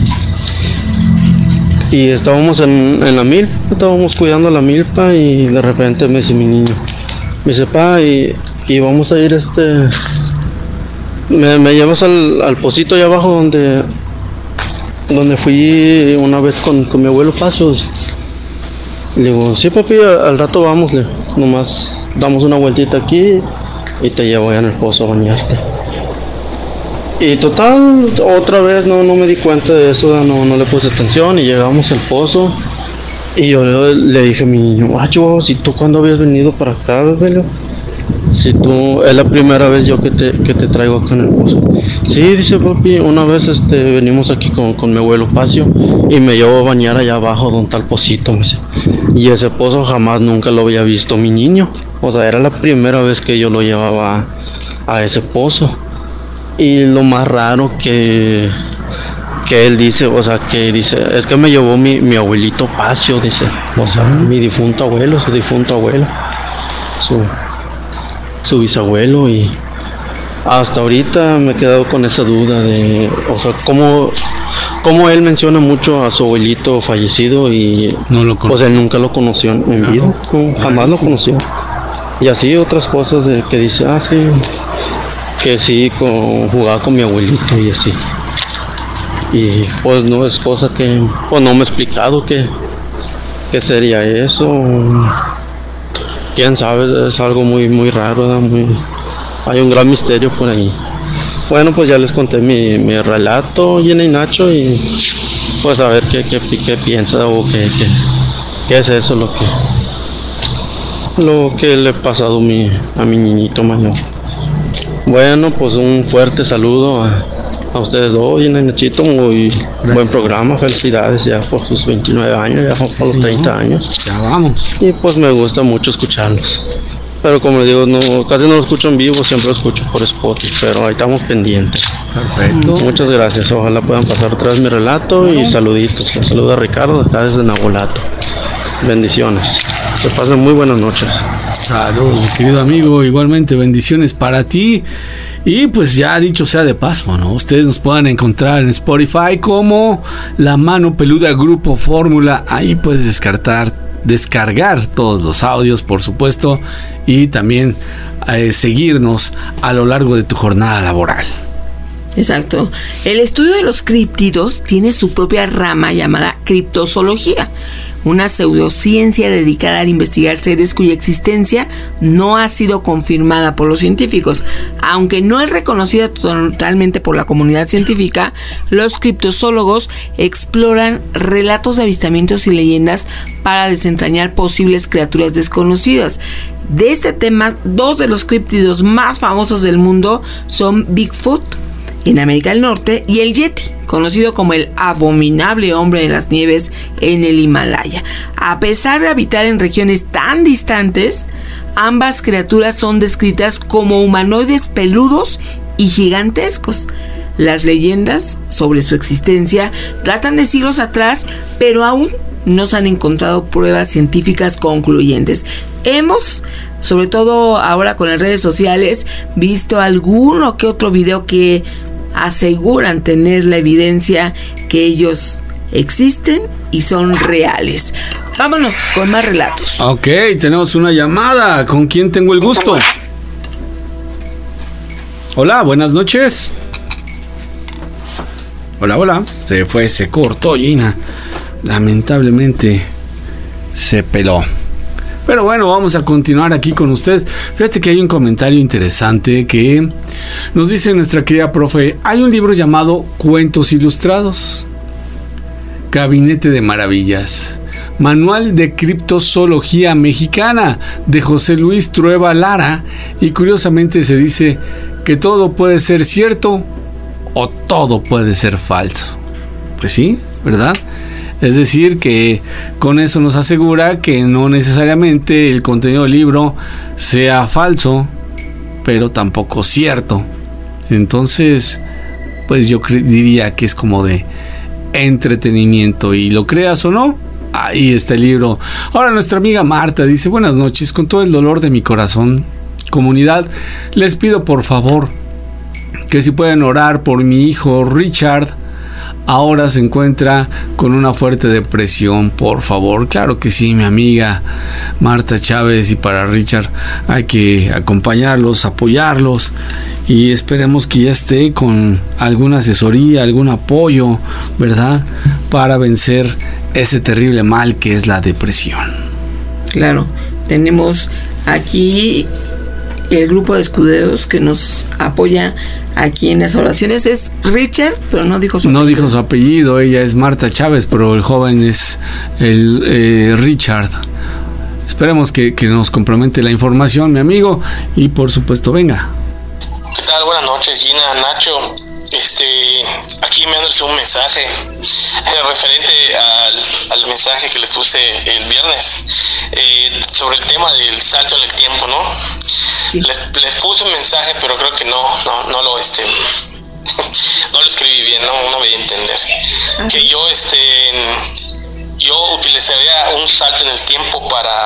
Y estábamos en la milpa, estábamos cuidando la milpa, y de repente me dice mi niño, me dice, pa, y vamos a ir me llevas al pocito allá abajo donde fui una vez con mi abuelo Pasos. Le digo, sí, papi, al rato vamos, nomás damos una vueltita aquí y te llevo allá en el pozo a bañarte. Y total, otra vez no me di cuenta de eso, no le puse atención, y llegamos al pozo, y yo le dije a mi niño, Chihuahua, si tú cuando habías venido para acá, bebé, si tú, es la primera vez yo que te traigo acá en el pozo. Sí, dice papi, una vez venimos aquí con mi abuelo Pacio, y me llevó a bañar allá abajo donde está el pocito, me dice. Y ese pozo jamás nunca lo había visto mi niño, o sea, era la primera vez que yo lo llevaba a ese pozo. Y lo más raro que él dice, o sea, que dice, es que me llevó mi abuelito Pacio, dice, o sea, mi difunto abuelo, su difunto abuelo, su bisabuelo. Y hasta ahorita me he quedado con esa duda de, o sea, cómo él menciona mucho a su abuelito fallecido, y pues él nunca lo conoció en vida, jamás lo conoció. Y así otras cosas que dice, sí, que sí, jugaba con mi abuelito y así. Y pues no es cosa que, pues no me he explicado qué sería eso. Quién sabe, es algo muy, muy raro, ¿verdad? Hay un gran misterio por ahí. Bueno, pues ya les conté mi relato, Gina y Nacho, y pues a ver qué piensa, o qué es eso lo que le ha pasado a mi niñito mayor. Bueno, pues un fuerte saludo a ustedes dos, Gina y Nachito, muy buen programa, felicidades ya por sus 29 años, ya por los 30 años. Ya vamos. Y pues me gusta mucho escucharlos. Pero como les digo, casi no lo escucho en vivo, siempre lo escucho por Spotify, pero ahí estamos pendientes. Perfecto. Muchas gracias, ojalá puedan pasar otra vez mi relato, y saluditos. Les saluda Ricardo, acá desde Nabolato. Bendiciones. Que pasen muy buenas noches. Saludos, querido amigo, igualmente bendiciones para ti. Y pues ya dicho sea de paso, ¿no? Ustedes nos puedan encontrar en Spotify como La Mano Peluda Grupo Fórmula. Ahí puedes descargar todos los audios, por supuesto, y también seguirnos a lo largo de tu jornada laboral. Exacto. El estudio de los críptidos tiene su propia rama llamada criptozoología. una pseudociencia dedicada a investigar seres cuya existencia no ha sido confirmada por los científicos. Aunque no es reconocida totalmente por la comunidad científica, los criptozoólogos exploran relatos de avistamientos y leyendas para desentrañar posibles criaturas desconocidas. De este tema, 2 de los críptidos más famosos del mundo son Bigfoot en América del Norte y el Yeti, conocido como el abominable hombre de las nieves en el Himalaya. A pesar de habitar en regiones tan distantes, ambas criaturas son descritas como humanoides peludos y gigantescos. Las leyendas sobre su existencia datan de siglos atrás, pero aún no se han encontrado pruebas científicas concluyentes. Hemos, sobre todo ahora con las redes sociales, visto alguno que otro video que aseguran tener la evidencia que ellos existen y son reales. Vámonos con más relatos. Ok, tenemos una llamada. ¿Con quién tengo el gusto? Hola, buenas noches. Hola. Se cortó, Gina. Lamentablemente se peló. Pero bueno, vamos a continuar aquí con ustedes. Fíjate que hay un comentario interesante que nos dice nuestra querida profe. Hay un libro llamado Cuentos Ilustrados, Gabinete de Maravillas, Manual de Criptozoología Mexicana, de José Luis Trueba Lara, y curiosamente se dice que todo puede ser cierto o todo puede ser falso. Pues sí, ¿verdad? Es decir, que con eso nos asegura que no necesariamente el contenido del libro sea falso, pero tampoco cierto. Entonces, pues yo diría que es como de entretenimiento, y lo creas o no, ahí está el libro. Ahora nuestra amiga Marta dice: buenas noches, con todo el dolor de mi corazón, comunidad, les pido por favor que si pueden orar por mi hijo Richard. Ahora se encuentra con una fuerte depresión, por favor. Claro que sí, mi amiga Marta Chávez, y para Richard hay que acompañarlos, apoyarlos, y esperemos que ya esté con alguna asesoría, algún apoyo, ¿verdad? Para vencer ese terrible mal que es la depresión. Claro, tenemos aquí el grupo de escuderos que nos apoya aquí en las oraciones. Es Richard, pero no dijo su apellido. No dijo su apellido, ella es Marta Chávez, pero el joven es el Richard. Esperemos que nos complemente la información, mi amigo, y por supuesto, venga. ¿Qué tal? Buenas noches, Gina, Nacho. Aquí enviándoles un mensaje referente al mensaje que les puse el viernes sobre el tema del salto en el tiempo, ¿no? Sí. Les puse un mensaje, pero creo que no lo no lo escribí bien, no me di a entender. Ajá. Que yo utilizaría un salto en el tiempo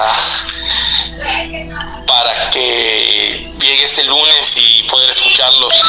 para que llegue este lunes y poder escucharlos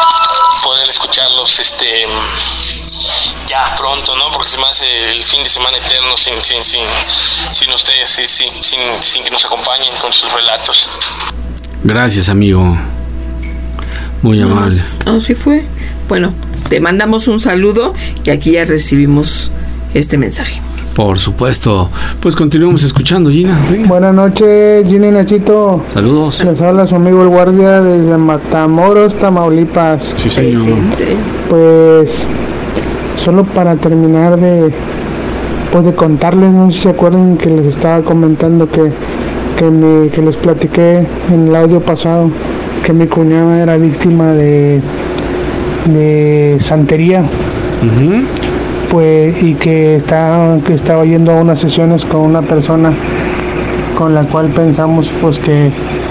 ya pronto, ¿no? Porque se me hace el fin de semana eterno sin ustedes, sin que nos acompañen con sus relatos. Gracias, amigo, muy amable. Así fue. Bueno, te mandamos un saludo y aquí ya recibimos este mensaje. Por supuesto. Pues continuemos escuchando, Gina. Venga. Buenas noches, Gina y Nachito. Saludos. Les habla su amigo el guardia desde Matamoros, Tamaulipas. Sí, señor. Presente. Pues solo para terminar de contarles, no sé si se acuerdan que les estaba comentando que les platiqué en el audio pasado que mi cuñada era víctima de santería. Uh-huh. Pues, y que estaba yendo a unas sesiones con una persona con la cual pensamos que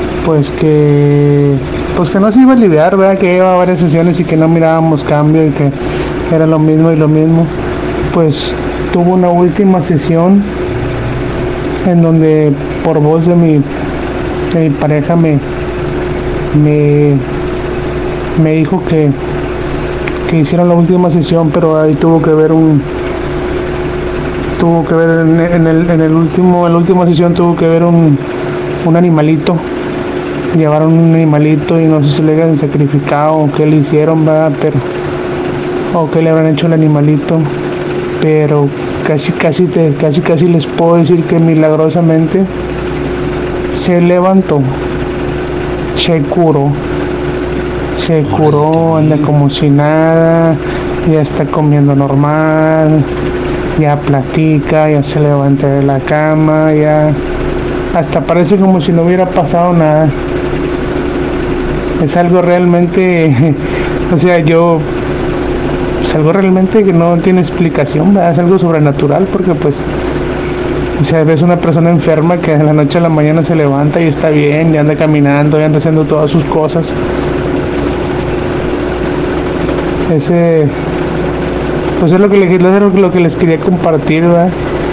no se iba a aliviar, ¿verdad? Que iba a varias sesiones y que no mirábamos cambio y que era lo mismo. Pues tuvo una última sesión en donde por voz de mi pareja me dijo que hicieron la última sesión, pero ahí tuvo que ver en la última sesión tuvo que ver un animalito. Llevaron un animalito y no sé si le habían sacrificado o qué le hicieron, ¿verdad? O qué le habrán hecho al animalito, pero casi les puedo decir que milagrosamente se levantó, se curó, anda como si nada, ya está comiendo normal, ya platica, ya se levanta de la cama, ya hasta parece como si no hubiera pasado nada. Es algo realmente, o sea, es algo realmente que no tiene explicación, ¿verdad? Es algo sobrenatural, porque pues, o sea, ves una persona enferma que de la noche a la mañana se levanta y está bien, y anda caminando, y anda haciendo todas sus cosas. Pues es lo que les quería compartir, ¿verdad?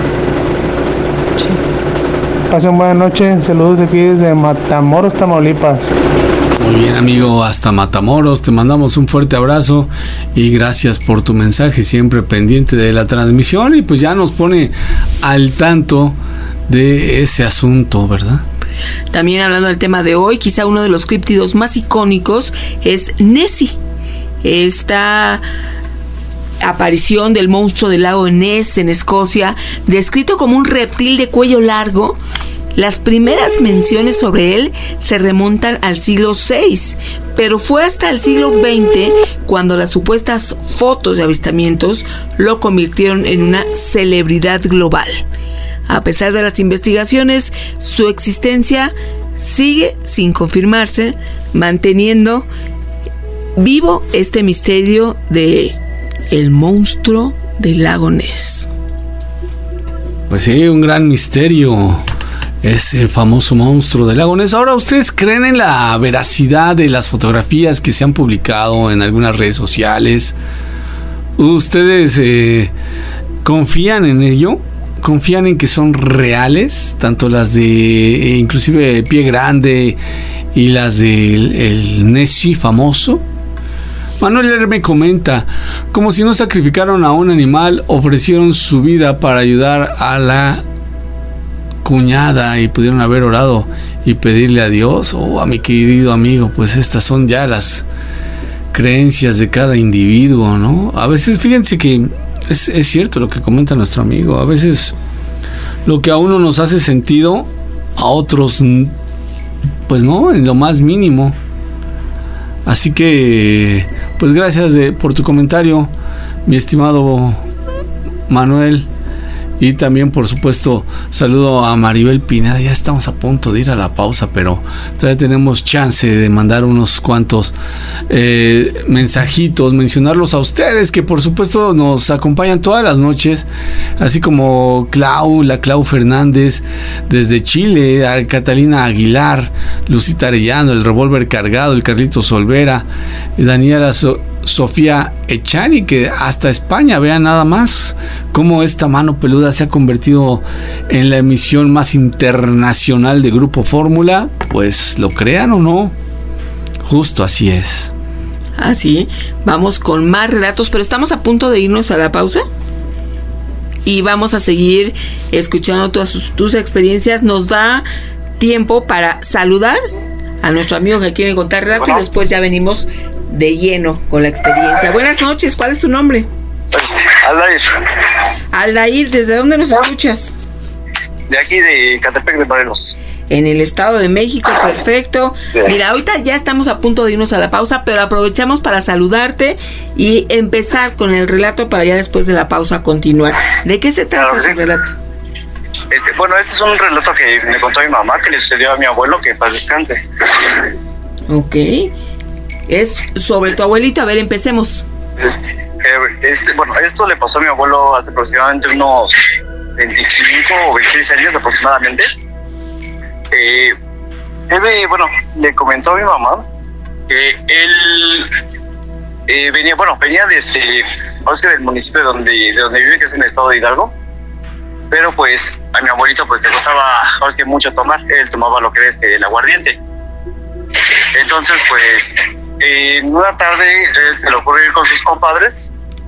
Sí. Pasen buena noche, saludos aquí desde Matamoros, Tamaulipas. Muy bien, amigo, hasta Matamoros, te mandamos un fuerte abrazo y gracias por tu mensaje, siempre pendiente de la transmisión, y pues ya nos pone al tanto de ese asunto, ¿verdad? También hablando del tema de hoy, quizá uno de los críptidos más icónicos es Nessie, esta aparición del monstruo del lago Ness en Escocia, descrito como un reptil de cuello largo. Las primeras menciones sobre él se remontan al siglo VI, pero fue hasta el siglo XX cuando las supuestas fotos de avistamientos lo convirtieron en una celebridad global. A pesar de las investigaciones, su existencia sigue sin confirmarse, manteniendo vivo este misterio de el monstruo del lago Ness. Pues sí, un gran misterio, ese famoso monstruo del lago Ness. Ahora, ¿ustedes creen en la veracidad de las fotografías que se han publicado en algunas redes sociales? ¿Ustedes confían en ello? ¿Confían en que son reales? Tanto las de inclusive Pie Grande y las del Nessie famoso. Manuel me comenta, como si no sacrificaron a un animal, ofrecieron su vida para ayudar a la cuñada y pudieron haber orado y pedirle a Dios o a mi querido amigo. Pues estas son ya las creencias de cada individuo, ¿no? A veces, fíjense que es cierto lo que comenta nuestro amigo, a veces lo que a uno nos hace sentido, a otros pues no, en lo más mínimo. Así que pues gracias por tu comentario, mi estimado Manuel. Y también, por supuesto, saludo a Maribel Pineda. Ya estamos a punto de ir a la pausa, pero todavía tenemos chance de mandar unos cuantos mensajitos, mencionarlos a ustedes, que por supuesto nos acompañan todas las noches, así como la Clau Fernández desde Chile, a Catalina Aguilar, Lucita Arellano, el Revólver Cargado, el Carlitos Olvera, Daniela Sofía Echani, que hasta España, vean nada más cómo esta mano peluda se ha convertido en la emisión más internacional de Grupo Fórmula, pues lo crean o no, justo así es. Así, vamos con más relatos, pero estamos a punto de irnos a la pausa y vamos a seguir escuchando todas tus experiencias. Nos da tiempo para saludar a nuestro amigo que quiere contar relato y después ya venimos de lleno con la experiencia. Buenas noches, ¿cuál es tu nombre? Aldair. Aldair, ¿desde dónde nos escuchas? De aquí, de Catepec de Morelos. En el Estado de México, perfecto. Sí. Mira, ahorita ya estamos a punto de irnos a la pausa, pero aprovechamos para saludarte y empezar con el relato para ya después de la pausa continuar. ¿De qué se trata el relato? Bueno, este es un relato que me contó mi mamá, que le sucedió a mi abuelo, que paz descanse. Ok. Es sobre tu abuelito. A ver, empecemos. Bueno, esto le pasó a mi abuelo hace aproximadamente unos 25 o 26 años aproximadamente. Le comentó a mi mamá que él venía desde del municipio de donde vive, que es en el estado de Hidalgo, pero pues a mi abuelito pues le gustaba mucho tomar. Él tomaba lo que es el aguardiente. Entonces pues en una tarde él se le ocurrió ir con sus compadres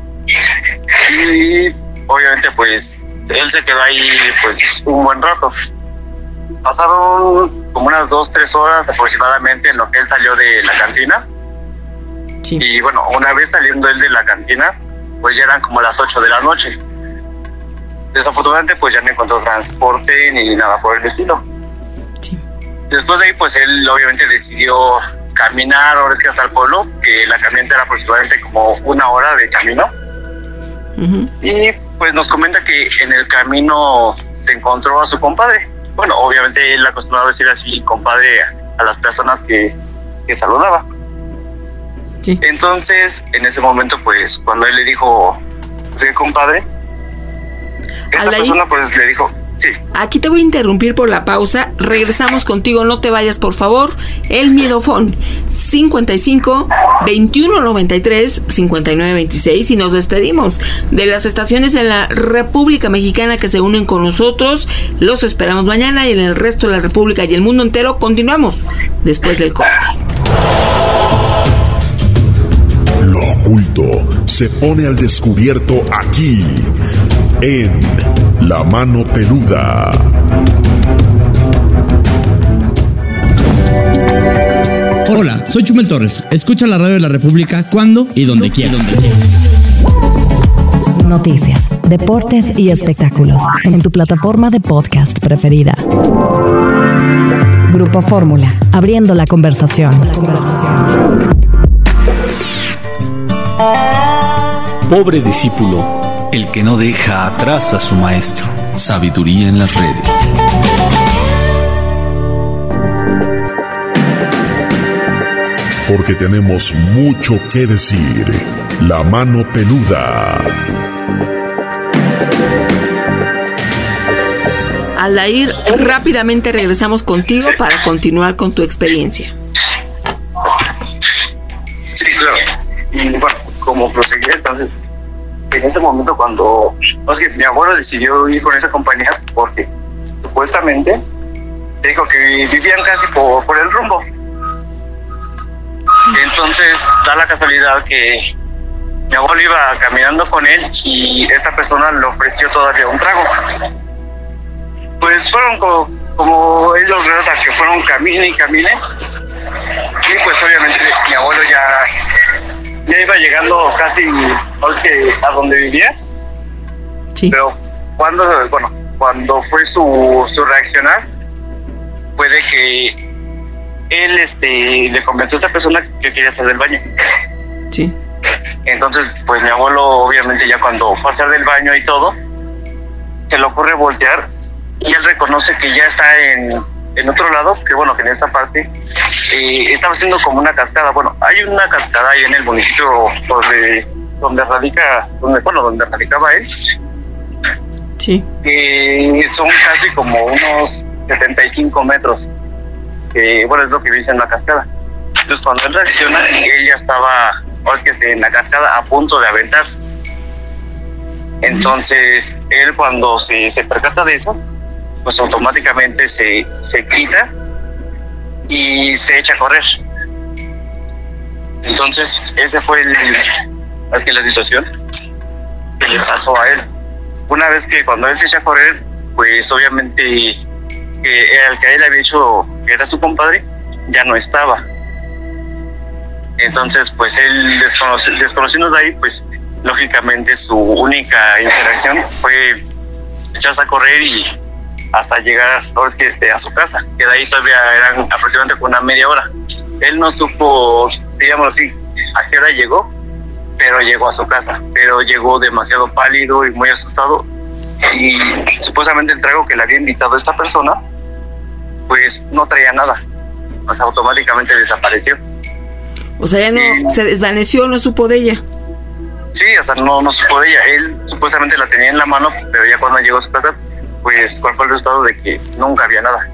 y obviamente pues él se quedó ahí pues un buen rato. Pasaron como unas 2-3 horas aproximadamente en lo que él salió de la cantina. Sí. Y bueno, una vez saliendo él de la cantina, pues ya eran como las 8 de la noche. desafortunadamente pues ya no encontró transporte ni nada por el estilo. Sí. Después de ahí pues él obviamente decidió caminar, ahora es que hasta el pueblo, que la caminata era aproximadamente como 1 hora de camino. Y pues nos comenta que en el camino se encontró a su compadre. Bueno, obviamente él acostumbraba a decir así compadre a las personas que saludaba. Sí. Entonces, en ese momento, pues, cuando él le dijo, sí, compadre, esa persona pues le dijo, sí. Aquí te voy a interrumpir por la pausa. Regresamos contigo, no te vayas, por favor. El Miedofón 55 21 93 59 26 y nos despedimos de las estaciones en la República Mexicana que se unen con nosotros. Los esperamos mañana y en el resto de la República y el mundo entero. Continuamos después del corte. Lo oculto se pone al descubierto aquí en La Mano Peluda. Hola, soy Chumel Torres. Escucha la radio de la República cuando y donde quieras. Noticias, deportes y espectáculos en tu plataforma de podcast preferida. Grupo Fórmula, abriendo la conversación. Pobre discípulo, el que no deja atrás a su maestro. Sabiduría en las redes. Porque tenemos mucho que decir. La Mano Peluda. Aldair, rápidamente regresamos contigo para continuar con tu experiencia. Sí, claro. Y bueno, como proseguir, entonces, en ese momento cuando, mi abuelo decidió ir con esa compañía porque supuestamente dijo que vivían casi por el rumbo. Entonces, da la casualidad que mi abuelo iba caminando con él y esta persona le ofreció todavía un trago. Pues fueron como ellos relatan que fueron camine y camine. Y pues obviamente mi abuelo ya iba llegando casi a donde vivía. Sí. Pero cuando fue su reaccionar, fue de que él le convenció a esta persona que quería hacer del baño. Sí. Entonces, pues mi abuelo obviamente ya cuando fue a hacer del baño y todo, se le ocurre voltear y él reconoce que ya está en otro lado, que en esta parte estaba haciendo como una cascada. Bueno, hay una cascada ahí en el municipio donde radicaba él. Sí. Que son casi como unos 75 metros. Es lo que dice en la cascada. Entonces cuando él reacciona, él ya estaba en la cascada a punto de aventarse. Entonces él cuando se percata de eso, pues automáticamente se quita y se echa a correr. Entonces ese fue la situación que le pasó a él. Una vez que cuando él se echa a correr, pues obviamente que el que él había hecho que era su compadre ya no estaba. Entonces pues él desconociendo de ahí, pues lógicamente su única interacción fue echarse a correr y hasta llegar a su casa, que de ahí todavía eran aproximadamente una media hora. Él no supo, digámoslo así, a qué hora llegó, pero llegó a su casa, pero llegó demasiado pálido y muy asustado, y supuestamente el trago que le había invitado a esta persona pues no traía nada, automáticamente desapareció. O sea, ya no se desvaneció, no supo de ella. Sí, no supo de ella. Él supuestamente la tenía en la mano, pero ya cuando llegó a su casa, pues cuál fue el resultado de que nunca había nada.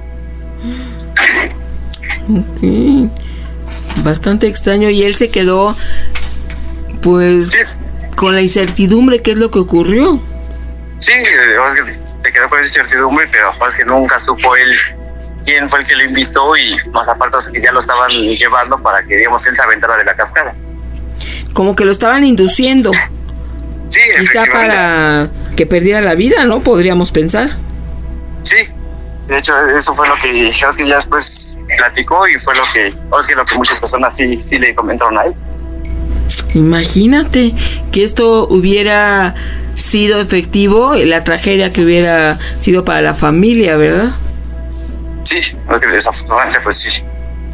Ok. Bastante extraño. Y él se quedó pues con la incertidumbre. ¿Qué es lo que ocurrió? Sí, se quedó con esa incertidumbre, pero es que nunca supo él quién fue el que lo invitó, y más aparte que ya lo estaban llevando para que, digamos, él se aventara de la cascada. Como que lo estaban induciendo. Sí, quizá para que perdiera la vida, ¿no? Podríamos pensar. Sí, de hecho eso fue lo que ya después platicó, y fue lo que muchas personas sí le comentaron a él. Imagínate que esto hubiera sido efectivo, la tragedia que hubiera sido para la familia, ¿verdad? Sí, desafortunadamente pues sí.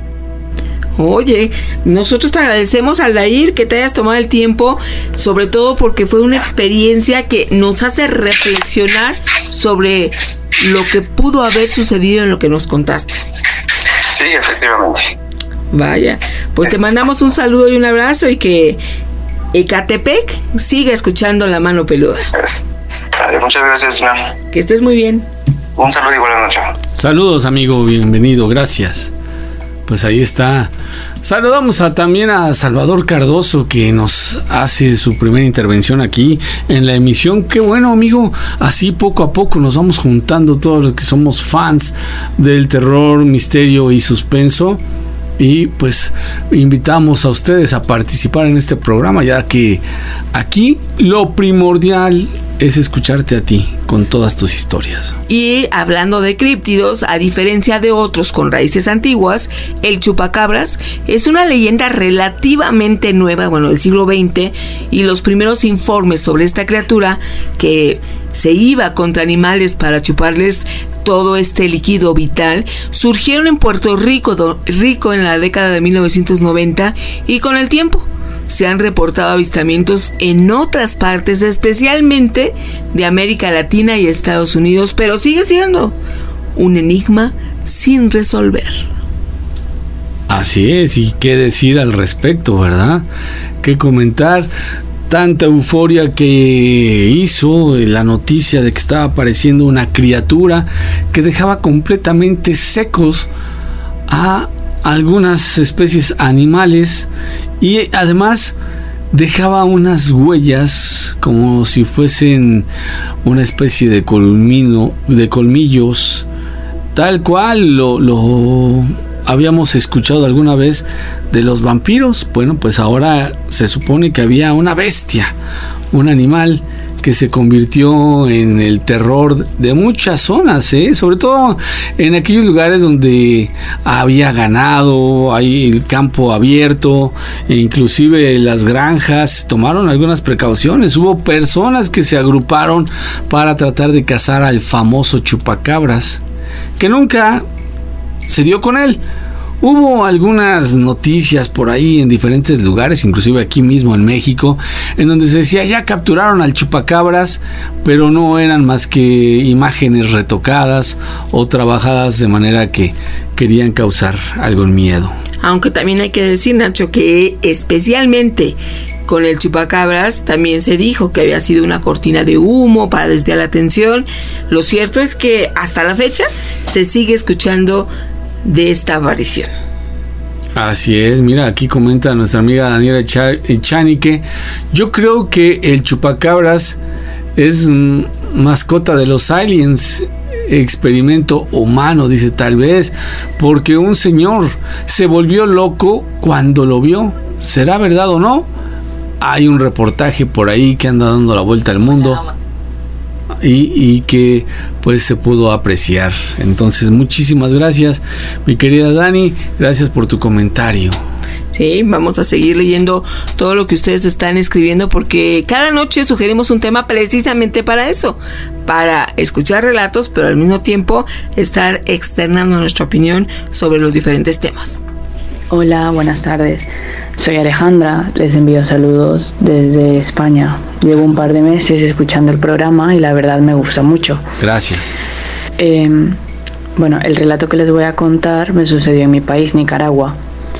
Oye, nosotros te agradecemos, Aldair, que te hayas tomado el tiempo, sobre todo porque fue una experiencia que nos hace reflexionar sobre lo que pudo haber sucedido en lo que nos contaste. Sí, efectivamente. Vaya, pues te mandamos un saludo y un abrazo y que Ecatepec siga escuchando La Mano Peluda. Muchas gracias, Gina. Que estés muy bien. Un saludo y buenas noches. Saludos, amigo, bienvenido, gracias. Pues ahí está. Saludamos también a Salvador Cardoso, que nos hace su primera intervención aquí en la emisión. Qué bueno, amigo. Así poco a poco nos vamos juntando todos los que somos fans del terror, misterio y suspenso. Y pues invitamos a ustedes a participar en este programa, ya que aquí lo primordial es escucharte a ti con todas tus historias. Y hablando de críptidos, a diferencia de otros con raíces antiguas, el chupacabras es una leyenda relativamente nueva, del siglo XX, y los primeros informes sobre esta criatura que se iba contra animales para chuparles todo este líquido vital surgieron en Puerto Rico en la década de 1990, y con el tiempo se han reportado avistamientos en otras partes, especialmente de América Latina y Estados Unidos, pero sigue siendo un enigma sin resolver. Así es, y qué decir al respecto, ¿verdad? Qué comentar. Tanta euforia que hizo la noticia de que estaba apareciendo una criatura que dejaba completamente secos a algunas especies animales, y además dejaba unas huellas como si fuesen una especie de colmillos, tal cual lo habíamos escuchado alguna vez de los vampiros. Bueno, pues ahora se supone que había una bestia, un animal que se convirtió en el terror de muchas zonas, sobre todo en aquellos lugares donde había ganado, hay el campo abierto, e inclusive las granjas tomaron algunas precauciones. Hubo personas que se agruparon para tratar de cazar al famoso chupacabras, que nunca se dio con él. Hubo algunas noticias por ahí en diferentes lugares, inclusive aquí mismo en México, en donde se decía ya capturaron al chupacabras, pero no eran más que imágenes retocadas o trabajadas de manera que querían causar algún miedo. Aunque también hay que decir, Nacho, que especialmente con el chupacabras también se dijo que había sido una cortina de humo para desviar la atención. Lo cierto es que hasta la fecha se sigue escuchando de esta aparición. Así es, mira, aquí comenta nuestra amiga Daniela Echanique: yo creo que el chupacabras es mascota de los aliens, experimento humano, dice, tal vez porque un señor se volvió loco cuando lo vio. ¿Será verdad o no? Hay un reportaje por ahí que anda dando la vuelta al mundo y que pues se pudo apreciar. Entonces, muchísimas gracias, mi querida Dani, gracias por tu comentario. Sí, vamos a seguir leyendo todo lo que ustedes están escribiendo, porque cada noche sugerimos un tema precisamente para eso, para escuchar relatos, pero al mismo tiempo estar externando nuestra opinión sobre los diferentes temas. Hola, buenas tardes. Soy Alejandra, les envío saludos desde España. Llevo un par de meses escuchando el programa y la verdad me gusta mucho. Gracias. Bueno, el relato que les voy a contar me sucedió en mi país, Nicaragua.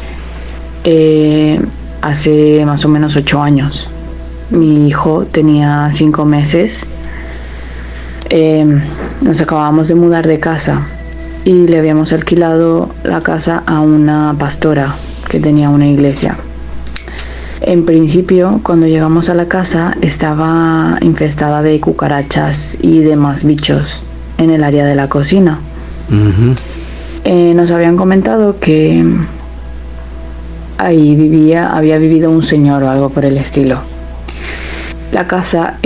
Hace más o menos 8 años. Mi hijo tenía 5 meses. Nos acabábamos de mudar de casa y le habíamos alquilado la casa a una pastora que tenía una iglesia. En principio, cuando llegamos a la casa, estaba infestada de cucarachas y demás bichos en el área de la cocina. Uh-huh. Nos habían comentado que ahí había vivido un señor o algo por el estilo. La casa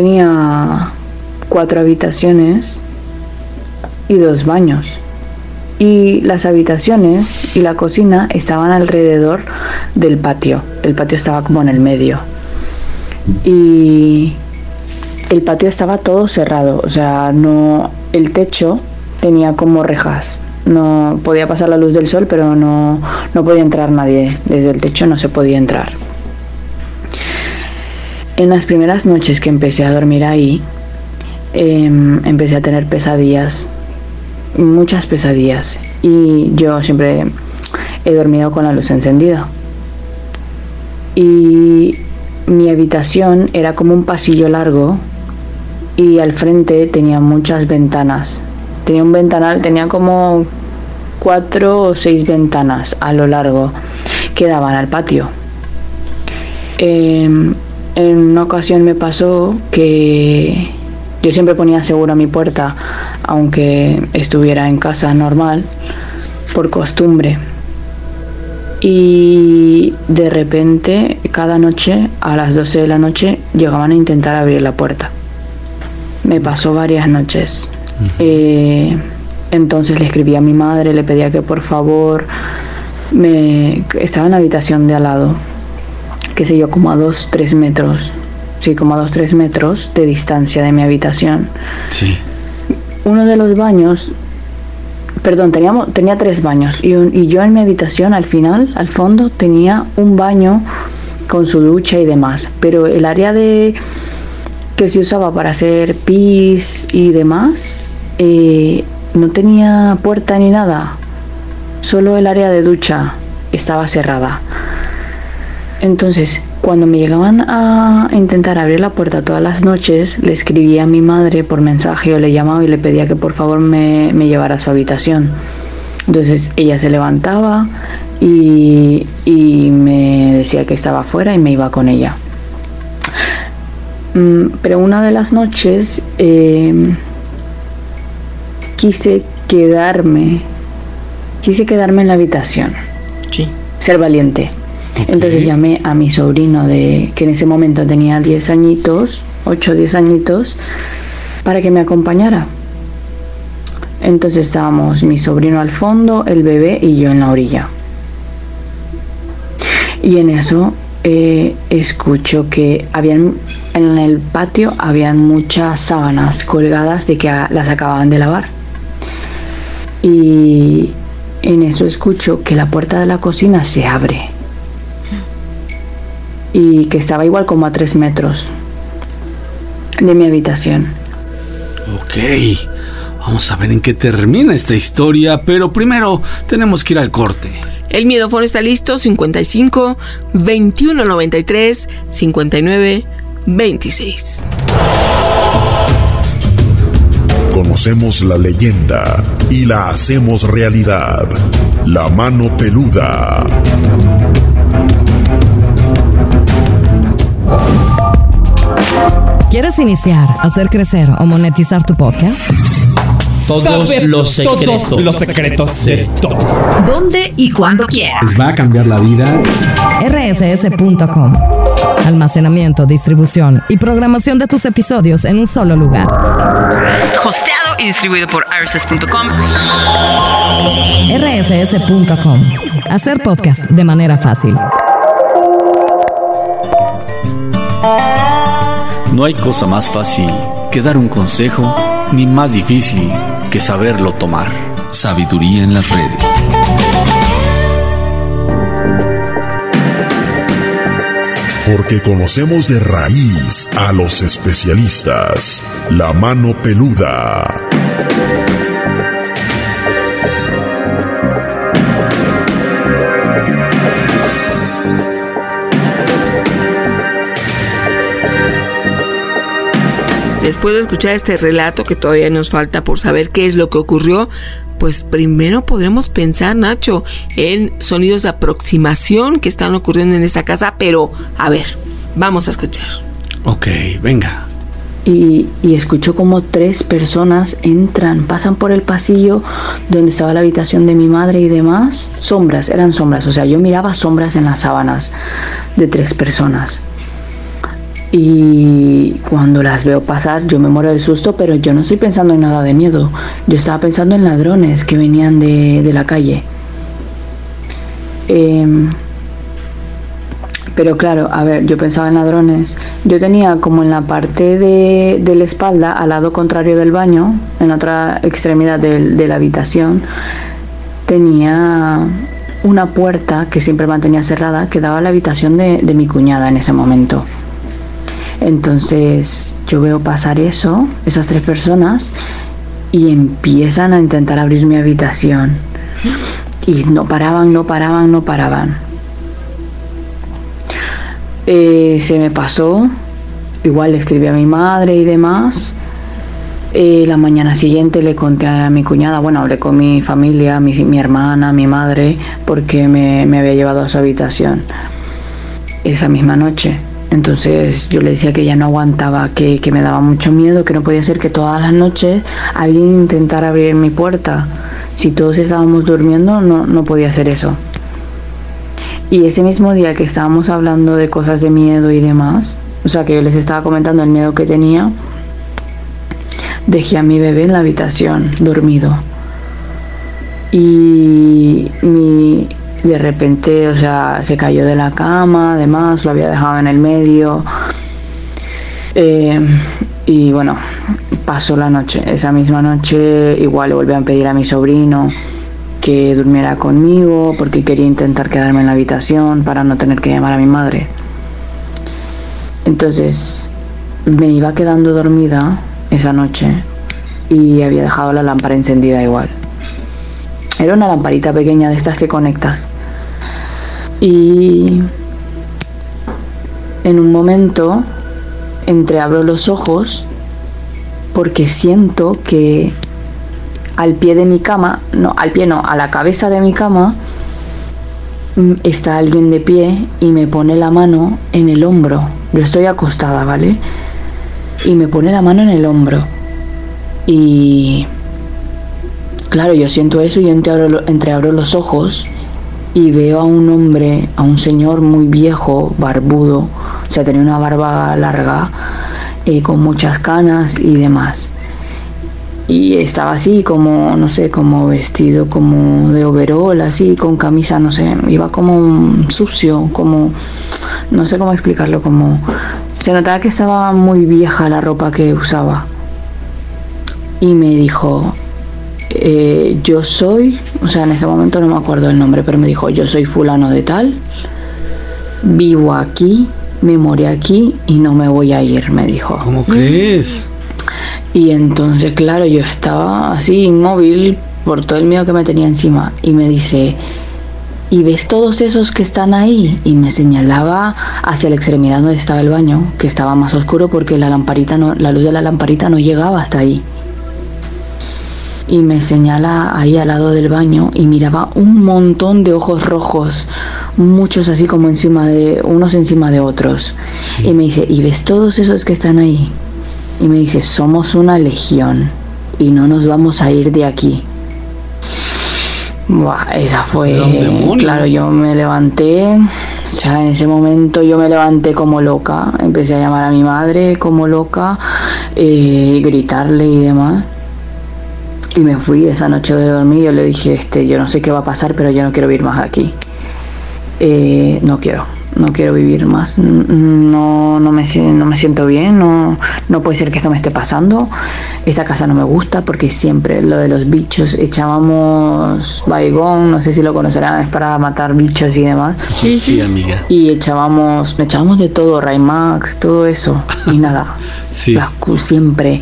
tenía 4 habitaciones y 2 baños. Y las habitaciones y la cocina estaban alrededor del patio. El patio estaba como en el medio. Y el patio estaba todo cerrado, o sea, no, el techo tenía como rejas. No podía pasar la luz del sol, pero no podía entrar nadie. Desde el techo no se podía entrar. En las primeras noches que empecé a dormir ahí, empecé a tener pesadillas, muchas pesadillas. Y yo siempre he dormido con la luz encendida. Y mi habitación era como un pasillo largo y al frente tenía muchas ventanas. Tenía un ventanal, tenía como 4 o 6 ventanas a lo largo que daban al patio. En una ocasión me pasó que yo siempre ponía seguro mi puerta, aunque estuviera en casa normal, por costumbre. Y de repente, cada noche, a las 12 de la noche, llegaban a intentar abrir la puerta. Me pasó varias noches. Entonces le escribí a mi madre, le pedía que por favor estaba en la habitación de al lado, qué sé yo, como a 2-3 metros. Sí, como a 2-3 metros de distancia de mi habitación. Sí. Uno de los baños, perdón, tenía 3 baños y yo en mi habitación al fondo tenía un baño con su ducha y demás, pero el área que se usaba para hacer pis y demás no tenía puerta ni nada, solo el área de ducha estaba cerrada. Entonces, cuando me llegaban a intentar abrir la puerta todas las noches, le escribía a mi madre por mensaje o le llamaba y le pedía que por favor me llevara a su habitación. Entonces ella se levantaba y me decía que estaba afuera y me iba con ella. Pero una de las noches quise quedarme en la habitación. Sí. Ser valiente. Okay. Entonces llamé a mi sobrino que en ese momento tenía 10 añitos, 8 o 10 añitos, para que me acompañara. Entonces estábamos mi sobrino al fondo, el bebé y yo en la orilla. Y en eso escucho que en el patio habían muchas sábanas colgadas de que las acababan de lavar. Y en eso escucho que la puerta de la cocina se abre. Y que estaba igual como a 3 metros de mi habitación. Ok, vamos a ver en qué termina esta historia, pero primero tenemos que ir al corte. El Miedofón está listo, 55 21 93 59 26. Conocemos la leyenda y la hacemos realidad. La mano peluda. ¿Quieres iniciar, hacer crecer o monetizar tu podcast? Todos los secretos de todos. ¿Dónde y cuándo quieras? Les va a cambiar la vida. rss.com. Almacenamiento, distribución y programación de tus episodios en un solo lugar. Hosteado y distribuido por rss.com. rss.com. Hacer podcast de manera fácil. No hay cosa más fácil que dar un consejo, ni más difícil que saberlo tomar. Sabiduría en las redes. Porque conocemos de raíz a los especialistas. La mano peluda. Después de escuchar este relato, que todavía nos falta por saber qué es lo que ocurrió, pues primero podremos pensar, Nacho, en sonidos de aproximación que están ocurriendo en esa casa, pero a ver, vamos a escuchar. Ok, venga. Y escucho como 3 personas pasan por el pasillo donde estaba la habitación de mi madre y demás. Eran sombras, o sea, yo miraba sombras en las sábanas de 3 personas. Y cuando las veo pasar, yo me muero del susto, pero yo no estoy pensando en nada de miedo. Yo estaba pensando en ladrones que venían de la calle. Pero claro, a ver, yo pensaba en ladrones. Yo tenía como en la parte de la espalda, al lado contrario del baño, en otra extremidad de la habitación, tenía una puerta que siempre mantenía cerrada, que daba a la habitación de mi cuñada en ese momento. Entonces yo veo pasar esas 3 personas, y empiezan a intentar abrir mi habitación. Y no paraban. Se me pasó, igual le escribí a mi madre y demás. La mañana siguiente le conté a mi cuñada, bueno, hablé con mi familia, mi hermana, mi madre, porque me había llevado a su habitación esa misma noche. Entonces yo le decía que ya no aguantaba, que me daba mucho miedo, que no podía ser que todas las noches alguien intentara abrir mi puerta. Si todos estábamos durmiendo, no podía hacer eso. Y ese mismo día que estábamos hablando de cosas de miedo y demás, o sea, que yo les estaba comentando el miedo que tenía, dejé a mi bebé en la habitación, dormido. Y de repente, o sea, se cayó de la cama, además, lo había dejado en el medio. Y bueno, pasó la noche. Esa misma noche igual le volví a pedir a mi sobrino que durmiera conmigo, porque quería intentar quedarme en la habitación para no tener que llamar a mi madre. Entonces me iba quedando dormida esa noche y había dejado la lámpara encendida igual. Era una lamparita pequeña de estas que conectas. Y en un momento entreabro los ojos porque siento que al pie de mi cama, a la cabeza de mi cama, está alguien de pie y me pone la mano en el hombro. Yo estoy acostada, ¿vale? Y me pone la mano en el hombro. Y claro, yo siento eso y entreabro los ojos y veo a un hombre, a un señor muy viejo, barbudo, o sea, tenía una barba larga, con muchas canas y demás. Y estaba así como, no sé, como vestido como de overol, así, con camisa, no sé, iba como sucio, como, no sé cómo explicarlo, como, se notaba que estaba muy vieja la ropa que usaba. Y me dijo, yo soy, o sea, en ese momento no me acuerdo el nombre, pero me dijo, yo soy fulano de tal, vivo aquí, me morí aquí y no me voy a ir, me dijo. ¿Cómo crees? Y entonces, claro, yo estaba así inmóvil por todo el miedo que me tenía encima. Y me dice, ¿y ves todos esos que están ahí? Y me señalaba hacia la extremidad donde estaba el baño, que estaba más oscuro porque la luz de la lamparita no llegaba hasta ahí. Y me señala ahí al lado del baño y miraba un montón de ojos rojos, muchos así como unos encima de otros. Sí. Y me dice, ¿y ves todos esos que están ahí? Y me dice, somos una legión y no nos vamos a ir de aquí. Buah, esa fue... Claro, yo me levanté, o sea, en ese momento yo me levanté como loca. Empecé a llamar a mi madre como loca, gritarle y demás. Y me fui esa noche de dormir. Yo le dije, yo no sé qué va a pasar, pero yo no quiero vivir más aquí. No quiero vivir más, no me siento bien, no puede ser que esto me esté pasando, esta casa no me gusta porque siempre lo de los bichos echábamos baigón, no sé si lo conocerán, es para matar bichos y demás. Sí, amiga. Y echábamos de todo, Raymax, todo eso, y nada. Sí. Siempre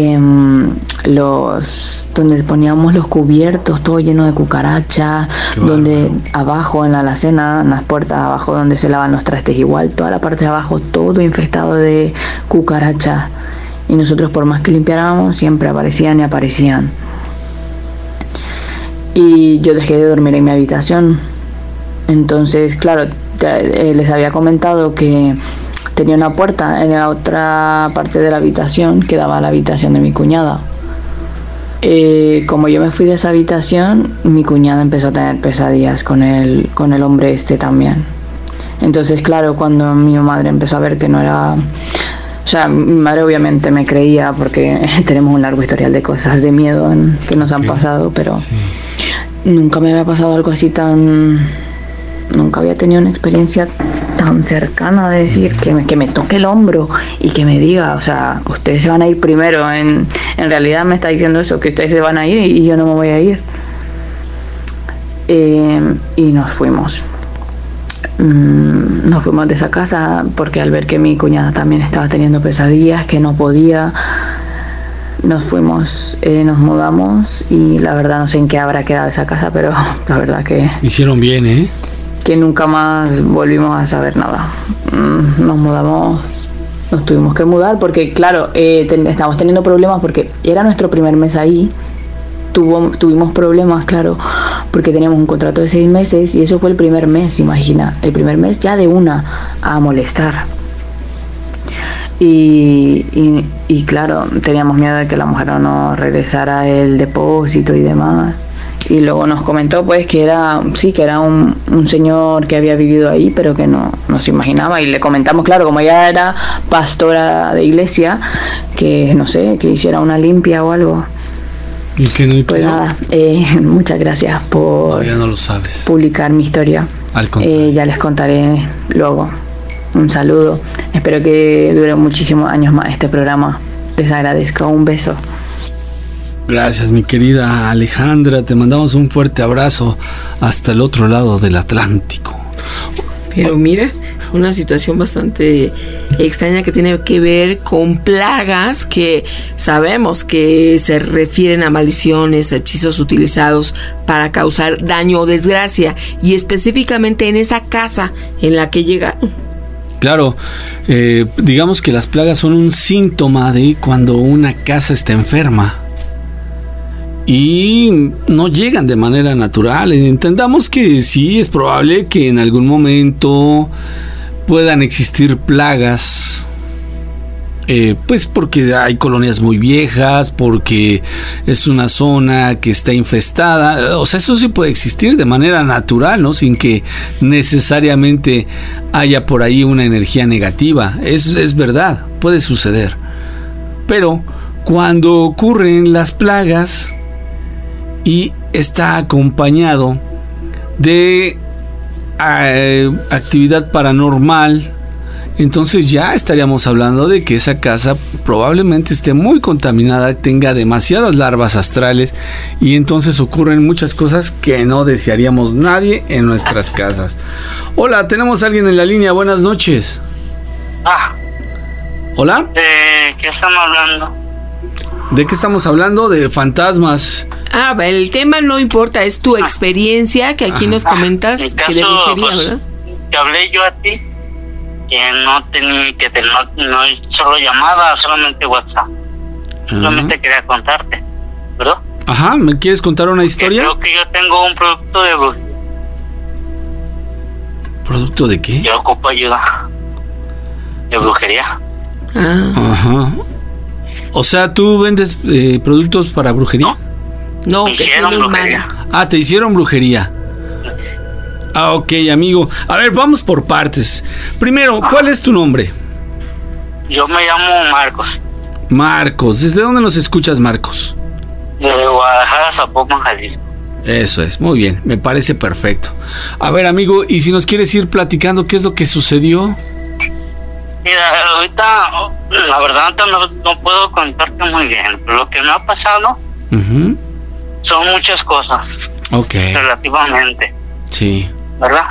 donde poníamos los cubiertos, todo lleno de cucarachas, donde abajo en la alacena, en las puertas abajo donde se lavan los trastes, igual toda la parte de abajo todo infectado de cucarachas, y nosotros por más que limpiáramos siempre aparecían. Y yo dejé de dormir en mi habitación. Entonces, claro, les había comentado que tenía una puerta en la otra parte de la habitación que daba a la habitación de mi cuñada. Como yo me fui de esa habitación, mi cuñada empezó a tener pesadillas con el hombre también. Entonces, claro, cuando mi madre empezó a ver que no era... O sea, mi madre obviamente me creía porque tenemos un largo historial de cosas de miedo que nos han pasado, pero nunca me había pasado algo así tan... Nunca había tenido una experiencia tan cercana de decir que me toque el hombro y que me diga, o sea, ustedes se van a ir primero. En realidad me está diciendo eso, que ustedes se van a ir y yo no me voy a ir. Y nos fuimos. Nos fuimos de esa casa porque al ver que mi cuñada también estaba teniendo pesadillas, que no podía, nos fuimos, nos mudamos y la verdad no sé en qué habrá quedado esa casa, pero la verdad que... Hicieron bien, ¿eh? Que nunca más volvimos a saber nada. Nos mudamos, nos tuvimos que mudar porque, claro, estábamos teniendo problemas porque era nuestro primer mes ahí. Tuvimos problemas, claro, porque teníamos un contrato de 6 meses y eso fue el primer mes, imagina. El primer mes ya de una a molestar. Y claro, teníamos miedo de que la mujer no nos regresara el depósito y demás. Y luego nos comentó pues que era un señor que había vivido ahí, pero que no se imaginaba. Y le comentamos, claro, como ella era pastora de iglesia, que no sé, que hiciera una limpia o algo. ¿Y qué no hizo? Pues nada, muchas gracias por ya no lo sabes. Publicar mi historia. Al contrario. Ya les contaré luego. Un saludo. Espero que dure muchísimos años más este programa. Les agradezco. Un beso. Gracias, mi querida Alejandra. Te mandamos un fuerte abrazo hasta el otro lado del Atlántico. Pero mira, una situación bastante extraña que tiene que ver con plagas que sabemos que se refieren a maldiciones, hechizos utilizados para causar daño o desgracia, y específicamente en esa casa en la que llegaron. Claro, digamos que las plagas son un síntoma de cuando una casa está enferma y no llegan de manera natural. Entendamos que sí, es probable que en algún momento puedan existir plagas, pues porque hay colonias muy viejas, porque es una zona que está infestada. O sea, eso sí puede existir de manera natural, ¿no? Sin que necesariamente haya por ahí una energía negativa. Es verdad, puede suceder. Pero cuando ocurren las plagas y está acompañado de actividad paranormal, entonces ya estaríamos hablando de que esa casa probablemente esté muy contaminada, tenga demasiadas larvas astrales, y entonces ocurren muchas cosas que no desearíamos nadie en nuestras casas. Hola, tenemos a alguien en la línea. Buenas noches. Hola. ¿De qué estamos hablando? ¿De qué estamos hablando? De fantasmas. El tema no importa, es tu experiencia que aquí nos comentas, mi caso, que de brujería, pues, ¿verdad? Te hablé yo a ti, que no tenía, no solo llamada, solamente WhatsApp. Solamente quería contarte, ¿verdad? Ajá, ¿me quieres contar una historia? Creo que yo tengo un producto de brujería. ¿Producto de qué? Yo ocupo ayuda de brujería. Ajá. O sea, ¿tú vendes productos para brujería? No, me hicieron brujería. Te hicieron brujería. Ok, amigo. A ver, vamos por partes. Primero, ¿cuál es tu nombre? Yo me llamo Marcos. Marcos, ¿desde dónde nos escuchas, Marcos? Desde Guadalajara, Zapopan, Jalisco. Eso es, muy bien, me parece perfecto. A ver, amigo, y si nos quieres ir platicando qué es lo que sucedió. Mira, ahorita, la verdad, no puedo contarte muy bien. Lo que me ha pasado son muchas cosas. Ok. Relativamente. Sí. ¿Verdad?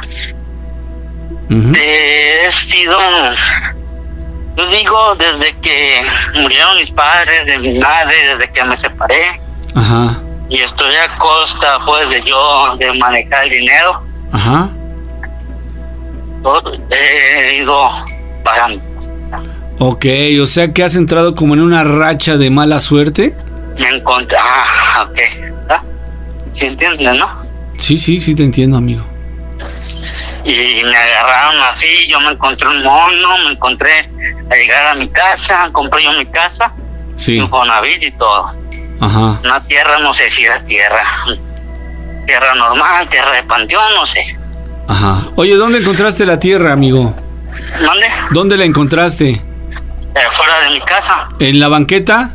He sido, yo digo, desde que murieron mis padres, de mi madre, desde que me separé. Ajá. Y estoy a costa, pues, de manejar el dinero. Ajá. Todo, he ido pagando. Ok, o sea que has entrado como en una racha de mala suerte. Me encontré, ok. ¿Ah? ¿Sí entiendes, no? Sí, te entiendo, amigo. Y me agarraron así, yo me encontré un mono, me encontré a llegar a mi casa, compré yo mi casa, sí, un Fonavit y todo. Ajá. Una tierra, no sé si era tierra normal, tierra de panteón, no sé. Ajá. Oye, ¿dónde encontraste la tierra, amigo? ¿Dónde? ¿Dónde la encontraste? Fuera de mi casa. ¿En la banqueta?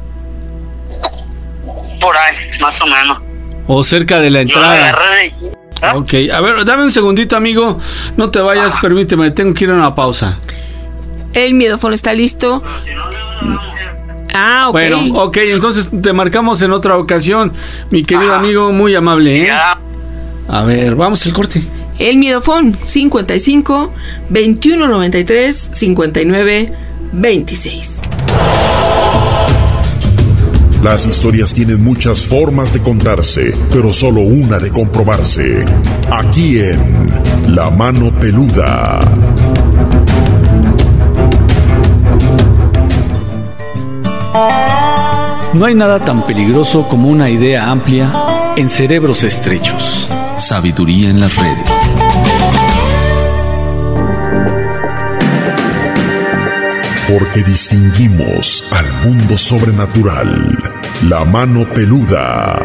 Por ahí, más o menos. ¿O cerca de la entrada? Ok, a ver, dame un segundito, amigo. No te vayas, permíteme, tengo que ir a una pausa. El miedófono está listo. Ah, ok. Bueno, ok, entonces te marcamos en otra ocasión, mi querido amigo, muy amable, ¿eh? A ver, vamos al corte. El miedófono 55 21 93 59 26. Las historias tienen muchas formas de contarse, pero solo una de comprobarse. Aquí en La Mano Peluda. No hay nada tan peligroso como una idea amplia en cerebros estrechos. Sabiduría en las redes. Porque distinguimos al mundo sobrenatural. La Mano Peluda.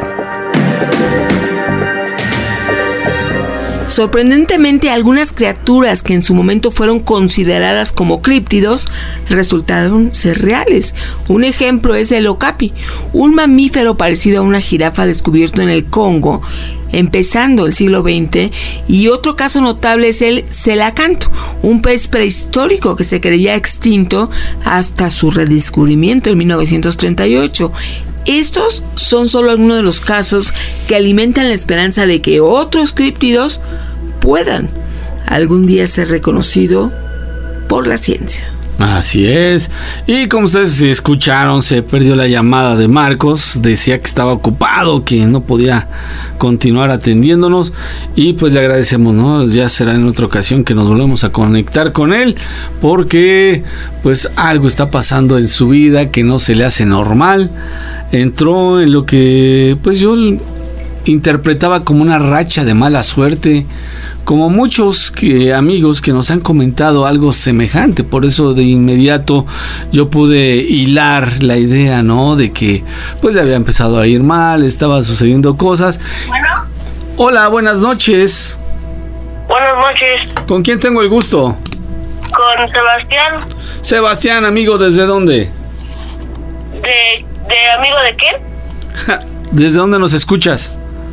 Sorprendentemente, algunas criaturas que en su momento fueron consideradas como críptidos resultaron ser reales. Un ejemplo es el okapi, un mamífero parecido a una jirafa descubierto en el Congo empezando el siglo XX, y otro caso notable es el celacanto, un pez prehistórico que se creía extinto hasta su redescubrimiento en 1938. Estos son solo algunos de los casos que alimentan la esperanza de que otros críptidos puedan algún día ser reconocidos por la ciencia. Así es. Y como ustedes escucharon, se perdió la llamada de Marcos. Decía que estaba ocupado, que no podía continuar atendiéndonos. Y pues le agradecemos, ¿no? Ya será en otra ocasión que nos volvemos a conectar con él, porque pues algo está pasando en su vida que no se le hace normal. Entró en lo que pues yo interpretaba como una racha de mala suerte, como muchos amigos que nos han comentado algo semejante. Por eso de inmediato yo pude hilar la idea, ¿no? De que pues le había empezado a ir mal, estaba sucediendo cosas. Bueno. Hola, buenas noches. Buenas noches. ¿Con quién tengo el gusto? Con Sebastián. Sebastián, amigo, ¿desde dónde? ¿De amigo de quién? ¿Desde dónde nos escuchas?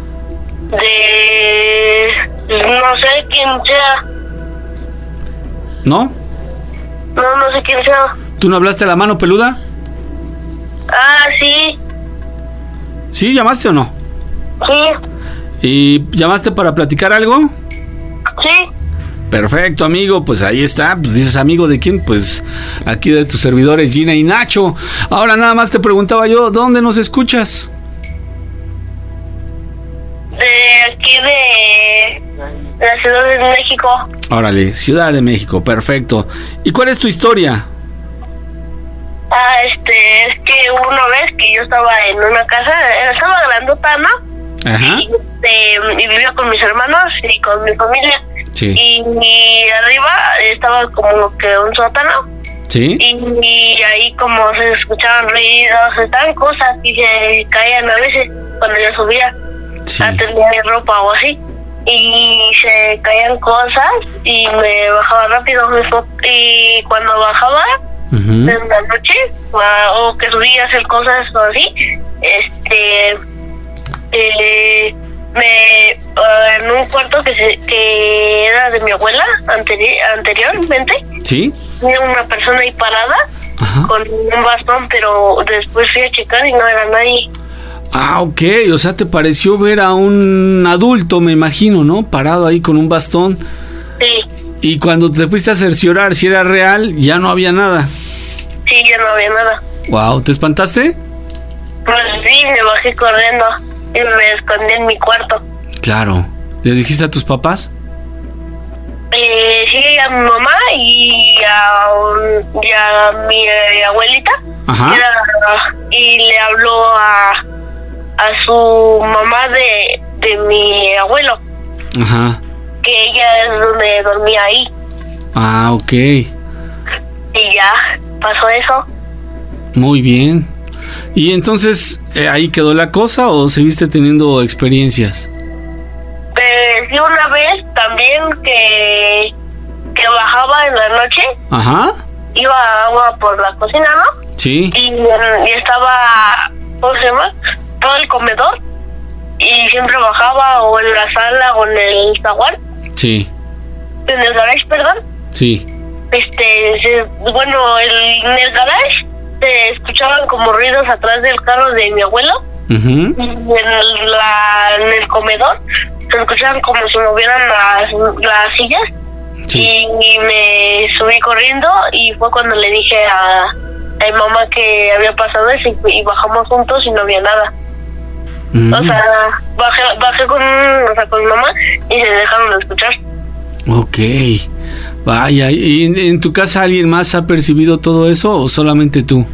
No sé quién sea. ¿No? No sé quién sea. ¿Tú no hablaste a La Mano Peluda? Ah, sí. ¿Sí? ¿Llamaste o no? Sí. ¿Y llamaste para platicar algo? Sí. Perfecto, amigo, pues ahí está. Pues dices, ¿amigo de quién? Pues aquí de tus servidores Gina y Nacho. Ahora nada más te preguntaba yo, ¿dónde nos escuchas? De aquí de la Ciudad de México. Órale, Ciudad de México, perfecto. ¿Y cuál es tu historia? Es que una vez que yo estaba en una casa, estaba grandota, ¿no? Ajá. Y vivía con mis hermanos y con mi familia. Sí. Y arriba estaba como que un sótano. Sí. Y ahí como se escuchaban ruidos, estaban cosas y se caían a veces cuando yo subía. Sí. A tener mi ropa o así, y se caían cosas y me bajaba rápido, y cuando bajaba en la noche o que subía a hacer cosas o así, en un cuarto que era de mi abuela anteriormente, sí, había una persona ahí parada. Ajá. Con un bastón, pero después fui a checar y no era nadie. Ah, ok, o sea, te pareció ver a un adulto, me imagino, ¿no? Parado ahí con un bastón. Sí. Y cuando te fuiste a cerciorar si era real, ya no había nada. Sí, ya no había nada. Wow, ¿te espantaste? Pues sí, me bajé corriendo y me escondí en mi cuarto. Claro. ¿Le dijiste a tus papás? Sí, a mi mamá y a mi abuelita. Ajá. Y le habló a su mamá de mi abuelo. Ajá. Que ella es donde dormía ahí. Ah, ok. Y ya pasó eso. Muy bien. ¿Y entonces ahí quedó la cosa o seguiste teniendo experiencias? sí, una vez también que bajaba en la noche. Ajá. Iba agua por la cocina, ¿no? Sí. Y estaba, ¿cómo se llama? Todo el comedor. Y siempre bajaba o en la sala o en el zaguán. Sí. En el garage, perdón. Sí. Bueno, en el garage se escuchaban como ruidos atrás del carro de mi abuelo. Uh-huh. Y en el comedor se escuchaban como si movieran las sillas. Sí. Y me subí corriendo y fue cuando le dije a mi mamá que había pasado eso y bajamos juntos y no había nada. O sea, bajé con mi mamá y se dejaron de escuchar. Ok, vaya, ¿y en tu casa alguien más ha percibido todo eso o solamente tú?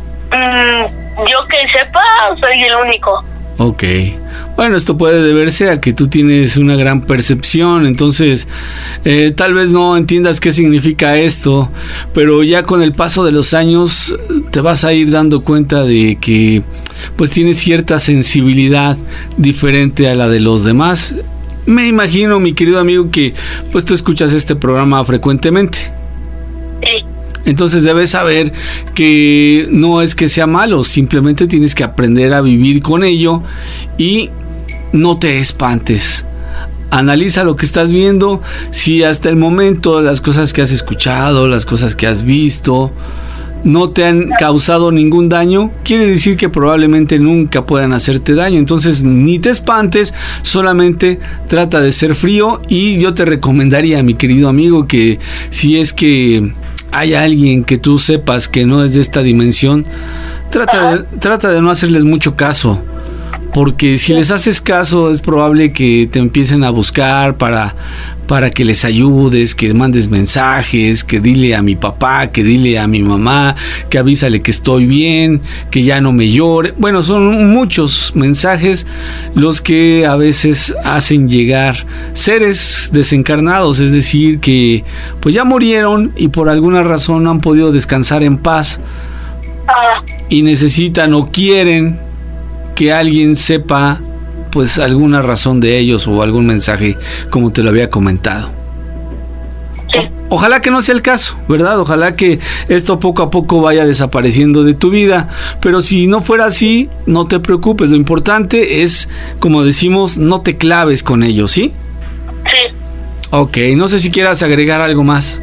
Yo que sepa, soy el único. Ok, bueno, esto puede deberse a que tú tienes una gran percepción, entonces tal vez no entiendas qué significa esto, pero ya con el paso de los años te vas a ir dando cuenta de que pues tienes cierta sensibilidad diferente a la de los demás. Me imagino, mi querido amigo, que pues tú escuchas este programa frecuentemente. Sí. Entonces debes saber que no es que sea malo, simplemente tienes que aprender a vivir con ello y no te espantes. Analiza lo que estás viendo, si hasta el momento las cosas que has escuchado, las cosas que has visto no te han causado ningún daño, quiere decir que probablemente nunca puedan hacerte daño. Entonces ni te espantes, solamente trata de ser frío. Y yo te recomendaría, mi querido amigo, que si es que hay alguien que tú sepas que no es de esta dimensión, trata de no hacerles mucho caso, porque si les haces caso es probable que te empiecen a buscar para que les ayudes, que mandes mensajes, que dile a mi papá, que dile a mi mamá, que avísale que estoy bien, que ya no me llore. Bueno, son muchos mensajes los que a veces hacen llegar seres desencarnados, es decir, que pues ya murieron y por alguna razón no han podido descansar en paz y necesitan o quieren que alguien sepa pues alguna razón de ellos o algún mensaje, como te lo había comentado. Ojalá que no sea el caso, ¿verdad? Ojalá que esto poco a poco vaya desapareciendo de tu vida, pero si no fuera así, no te preocupes. Lo importante es, como decimos, no te claves con ellos, ¿sí? Sí. Ok, no sé si quieras agregar algo más.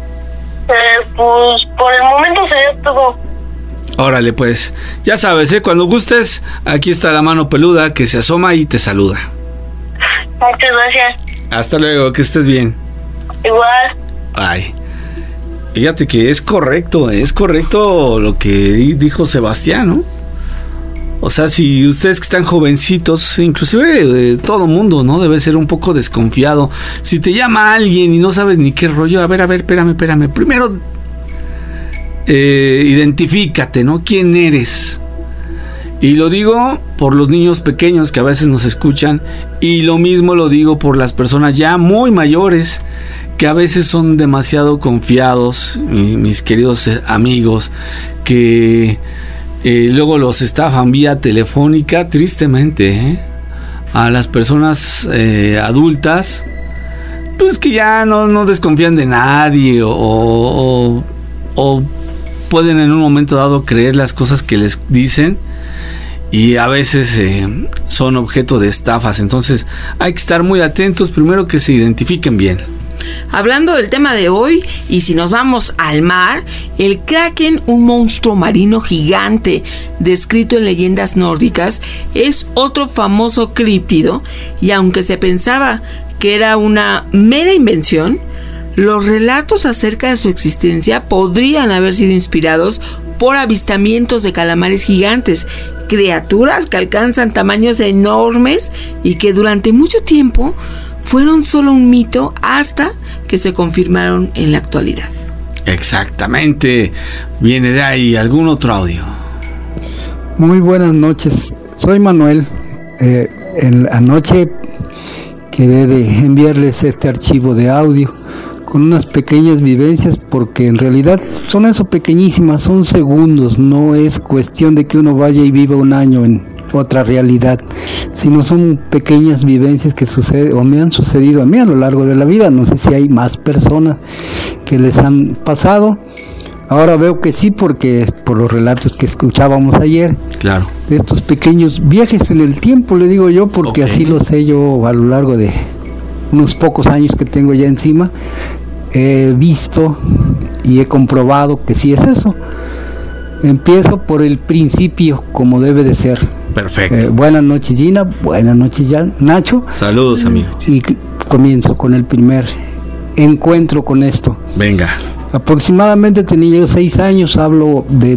Pues por el momento sería todo. Órale, pues, ya sabes, cuando gustes, aquí está la mano peluda que se asoma y te saluda. Muchas gracias. Hasta luego, que estés bien. Igual. Ay, fíjate que es correcto lo que dijo Sebastián, ¿no? O sea, si ustedes que están jovencitos, inclusive todo mundo, ¿no? Debe ser un poco desconfiado. Si te llama alguien y no sabes ni qué rollo, a ver, espérame. Primero, identifícate, ¿no? ¿Quién eres? Y lo digo por los niños pequeños que a veces nos escuchan, y lo mismo lo digo por las personas ya muy mayores que a veces son demasiado confiados, mis queridos amigos, que luego los estafan vía telefónica, tristemente, a las personas adultas, pues que ya no desconfían de nadie o pueden en un momento dado creer las cosas que les dicen y a veces son objeto de estafas. Entonces hay que estar muy atentos, primero que se identifiquen bien. Hablando del tema de hoy, y si nos vamos al mar, el Kraken, un monstruo marino gigante descrito en leyendas nórdicas, es otro famoso críptido, y aunque se pensaba que era una mera invención, los relatos acerca de su existencia podrían haber sido inspirados por avistamientos de calamares gigantes, criaturas que alcanzan tamaños enormes y que durante mucho tiempo fueron solo un mito hasta que se confirmaron en la actualidad. Exactamente. Viene de ahí algún otro audio. Muy buenas noches. Soy Manuel. Anoche quedé de enviarles este archivo de audio con unas pequeñas vivencias, porque en realidad son eso, pequeñísimas, son segundos. No es cuestión de que uno vaya y viva un año en otra realidad, sino son pequeñas vivencias que suceden o me han sucedido a mí a lo largo de la vida. No sé si hay más personas que les han pasado. Ahora veo que sí, porque por los relatos que escuchábamos ayer, claro, de estos pequeños viajes en el tiempo, le digo yo, porque así lo sé yo a lo largo de unos pocos años que tengo ya encima. He visto y he comprobado que sí es eso. Empiezo por el principio, como debe de ser. Perfecto. Buenas noches, Gina. Buenas noches, Nacho. Saludos, amigo. Y comienzo con el primer encuentro con esto. Venga. Aproximadamente tenía yo 6 años, hablo de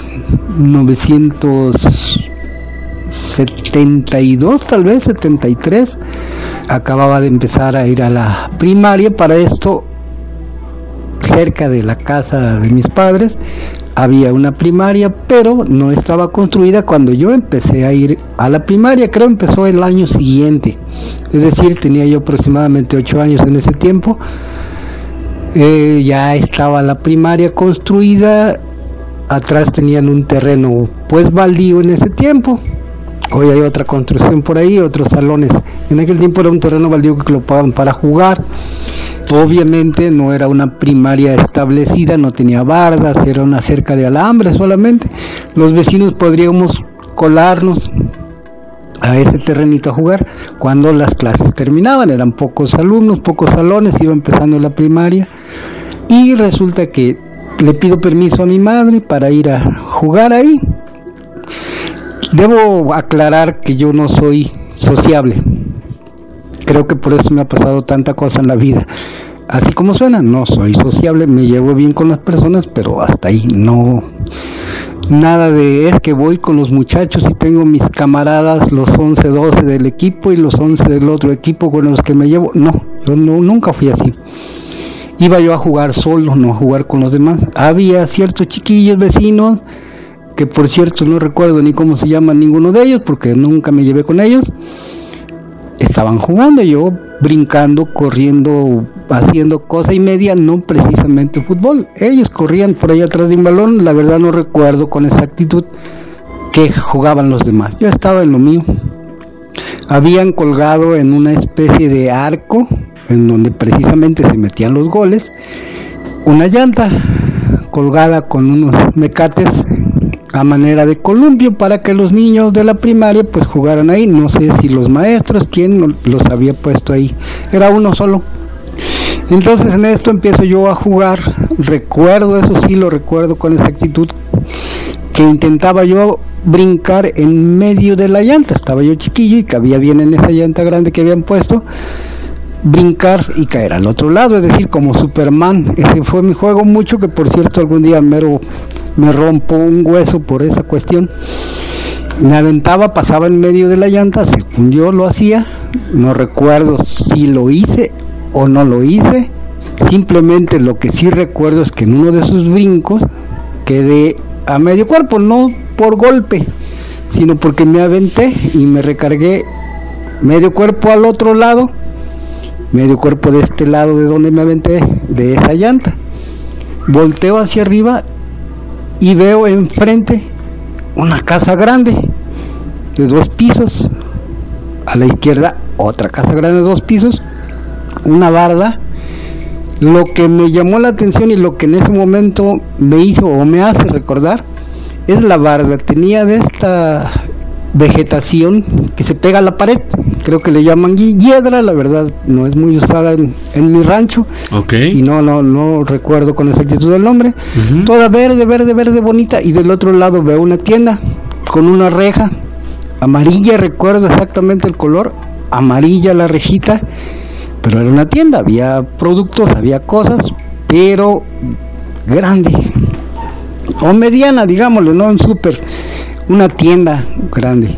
1972, tal vez 73. Acababa de empezar a ir a la primaria. Para esto, cerca de la casa de mis padres había una primaria, pero no estaba construida cuando yo empecé a ir a la primaria. Creo empezó el año siguiente, es decir, tenía yo aproximadamente 8 años en ese tiempo. Ya estaba la primaria construida. Atrás tenían un terreno pues baldío en ese tiempo. Hoy hay otra construcción por ahí, otros salones. En aquel tiempo era un terreno baldío que lo ocupaban para jugar. Obviamente no era una primaria establecida, no tenía bardas, era una cerca de alambre solamente. Los vecinos podríamos colarnos a ese terrenito a jugar cuando las clases terminaban. Eran pocos alumnos, pocos salones, iba empezando la primaria y resulta que le pido permiso a mi madre para ir a jugar ahí. Debo aclarar que yo no soy sociable. Creo que por eso me ha pasado tanta cosa en la vida. Así como suena, no soy sociable, me llevo bien con las personas, pero hasta ahí no. Nada de es que voy con los muchachos y tengo mis camaradas, los 11, 12 del equipo y los 11 del otro equipo con los que me llevo. No, yo nunca fui así. Iba yo a jugar solo, no a jugar con los demás. Había ciertos chiquillos vecinos, que por cierto no recuerdo ni cómo se llaman ninguno de ellos, porque nunca me llevé con ellos. Estaban jugando, yo brincando, corriendo, haciendo cosa y media, no precisamente fútbol. Ellos corrían por ahí atrás de un balón. La verdad no recuerdo con exactitud qué jugaban los demás. Yo estaba en lo mío. Habían colgado en una especie de arco, en donde precisamente se metían los goles, una llanta colgada con unos mecates a manera de columpio para que los niños de la primaria pues jugaran ahí. No sé si los maestros, quién los había puesto ahí, era uno solo. Entonces en esto empiezo yo a jugar. Recuerdo, eso sí lo recuerdo con exactitud, que intentaba yo brincar en medio de la llanta. Estaba yo chiquillo y cabía bien en esa llanta grande que habían puesto, brincar y caer al otro lado, es decir, como Superman. Ese fue mi juego mucho, que por cierto algún día me rompo un hueso por esa cuestión. Me aventaba, pasaba en medio de la llanta, según yo lo hacía. No recuerdo si lo hice o no lo hice. Simplemente lo que sí recuerdo es que en uno de esos brincos quedé a medio cuerpo, no por golpe, sino porque me aventé y me recargué medio cuerpo al otro lado, medio cuerpo de este lado de donde me aventé, de esa llanta. Volteo hacia arriba y veo enfrente una casa grande de 2 pisos, a la izquierda otra casa grande de 2 pisos, una barda. Lo que me llamó la atención y lo que en ese momento me hizo o me hace recordar es la barda. Tenía de esta vegetación que se pega a la pared, creo que le llaman hiedra, la verdad no es muy usada en mi rancho, y no recuerdo con exactitud el nombre. Toda verde, bonita, y del otro lado veo una tienda con una reja amarilla, recuerdo exactamente el color, amarilla la rejita, pero era una tienda, había productos, había cosas, pero grande, o mediana, digámoslo, no un súper, una tienda grande.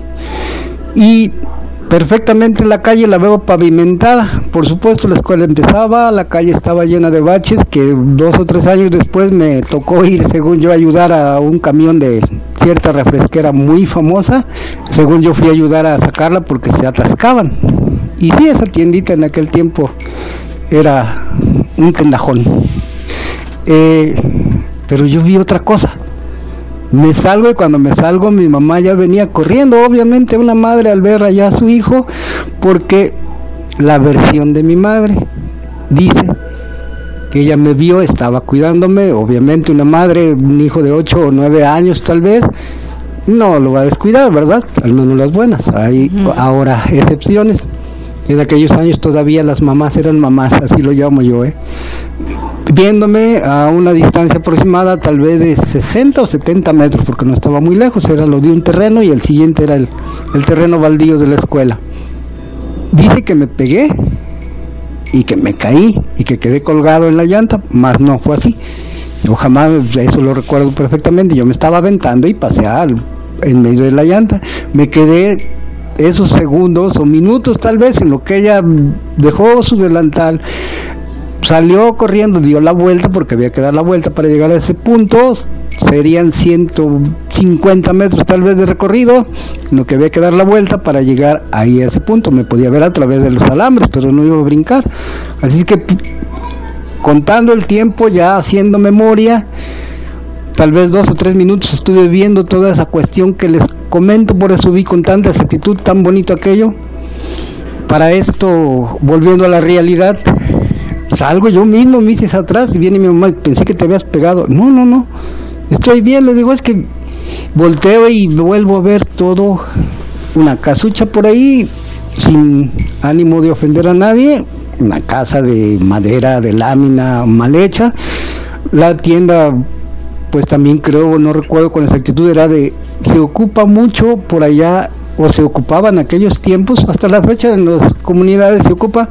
Y perfectamente la calle la veo pavimentada. Por supuesto la escuela empezaba, la calle estaba llena de baches, que 2 o 3 años después me tocó ir, según yo, a ayudar a un camión de cierta refresquera muy famosa. Según yo fui a ayudar a sacarla porque se atascaban. Y sí, esa tiendita en aquel tiempo era un tendajón. Pero yo vi otra cosa. Me salgo y cuando me salgo mi mamá ya venía corriendo, obviamente una madre al ver allá a su hijo, porque la versión de mi madre dice que ella me vio, estaba cuidándome, obviamente una madre, un hijo de 8 o 9 años tal vez, no lo va a descuidar, ¿verdad? Al menos las buenas, hay ahora excepciones. En aquellos años todavía las mamás eran mamás, así lo llamo yo, viéndome a una distancia aproximada tal vez de 60 o 70 metros, porque no estaba muy lejos, era lo de un terreno y el siguiente era el terreno baldío de la escuela. Dice que me pegué y que me caí y que quedé colgado en la llanta, mas no fue así. Yo jamás, eso lo recuerdo perfectamente, yo me estaba aventando y pasé en medio de la llanta, me quedé esos segundos o minutos tal vez en lo que ella dejó su delantal, salió corriendo, dio la vuelta porque había que dar la vuelta para llegar a ese punto, serían 150 metros tal vez de recorrido, en lo que había que dar la vuelta para llegar ahí a ese punto. Me podía ver a través de los alambres, pero no iba a brincar, así que contando el tiempo, ya haciendo memoria, tal vez 2 o 3 minutos estuve viendo toda esa cuestión que les comento, por eso vi con tanta exactitud, tan bonito aquello. Para esto, volviendo a la realidad, salgo yo mismo, me hice atrás y viene mi mamá, pensé que te habías pegado. No, estoy bien, le digo, es que volteo y vuelvo a ver todo, una casucha por ahí, sin ánimo de ofender a nadie, una casa de madera, de lámina mal hecha. La tienda, pues también creo, no recuerdo con exactitud, era se ocupa mucho por allá, o se ocupaba en aquellos tiempos, hasta la fecha en las comunidades se ocupa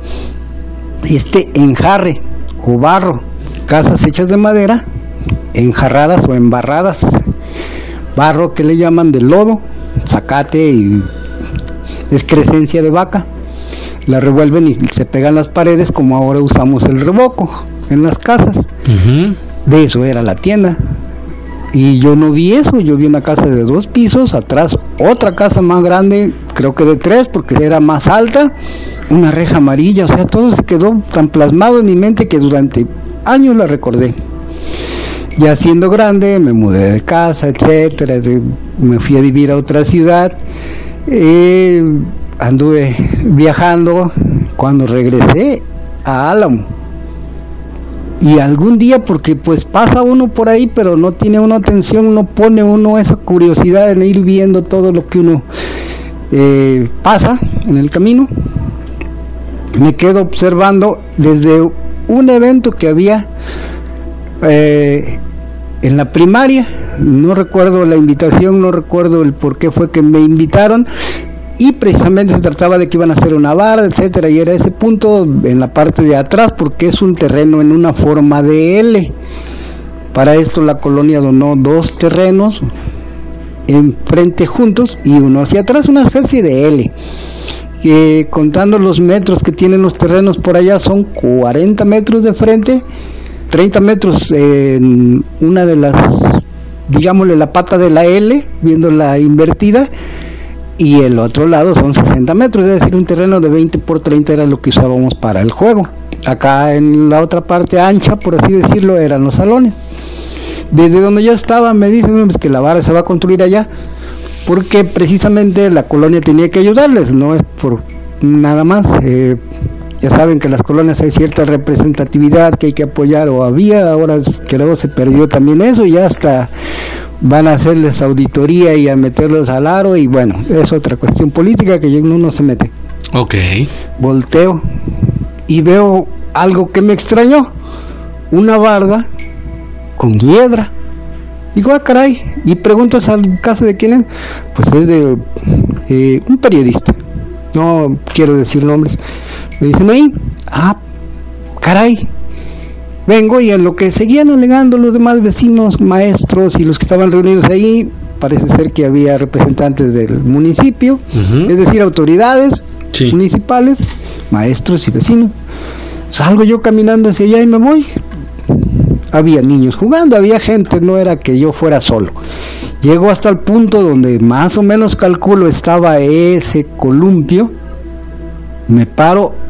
enjarre o barro, casas hechas de madera, enjarradas o embarradas, barro que le llaman de lodo, zacate y excrescencia de vaca, la revuelven y se pegan las paredes como ahora usamos el revoco en las casas. De eso era la tienda. Y yo no vi eso, yo vi una casa de 2 pisos, atrás otra casa más grande, creo que de 3 porque era más alta, una reja amarilla, o sea, todo se quedó tan plasmado en mi mente que durante años la recordé. Ya siendo grande, me mudé de casa, etcétera, me fui a vivir a otra ciudad, anduve viajando, cuando regresé a Álamo. Y algún día, porque pues pasa uno por ahí, pero no tiene uno atención, no pone uno esa curiosidad en ir viendo todo lo que uno pasa en el camino, me quedo observando desde un evento que había en la primaria, no recuerdo la invitación, no recuerdo el por qué fue que me invitaron, y precisamente se trataba de que iban a hacer una barra, etcétera, y era ese punto en la parte de atrás porque es un terreno en una forma de L. Para esto la colonia donó 2 terrenos enfrente juntos y uno hacia atrás, una especie de L, que contando los metros que tienen los terrenos por allá son 40 metros de frente, 30 metros en una de las, digámosle, la pata de la L, viéndola invertida, y el otro lado son 60 metros, es decir, un terreno de 20 por 30 era lo que usábamos para el juego. Acá en la otra parte ancha, por así decirlo, eran los salones. Desde donde yo estaba me dicen que la barra se va a construir allá, porque precisamente la colonia tenía que ayudarles, no es por nada más. Ya saben que en las colonias hay cierta representatividad que hay que apoyar, o había, ahora creo se perdió también eso, y ya hasta van a hacerles auditoría y a meterlos al aro, y bueno, es otra cuestión política que uno no se mete. Ok. Volteo y veo algo que me extrañó, una barda con hiedra. Digo, caray, y preguntas al caso de quién es, pues es de un periodista, no quiero decir nombres. Me dicen ahí, caray. Vengo, y en lo que seguían alegando los demás vecinos, maestros y los que estaban reunidos ahí, parece ser que había representantes del municipio, es decir, autoridades municipales, maestros y vecinos. Salgo yo caminando hacia allá y me voy. Había niños jugando, había gente, no era que yo fuera solo. Llego hasta el punto donde más o menos calculo estaba ese columpio, me paro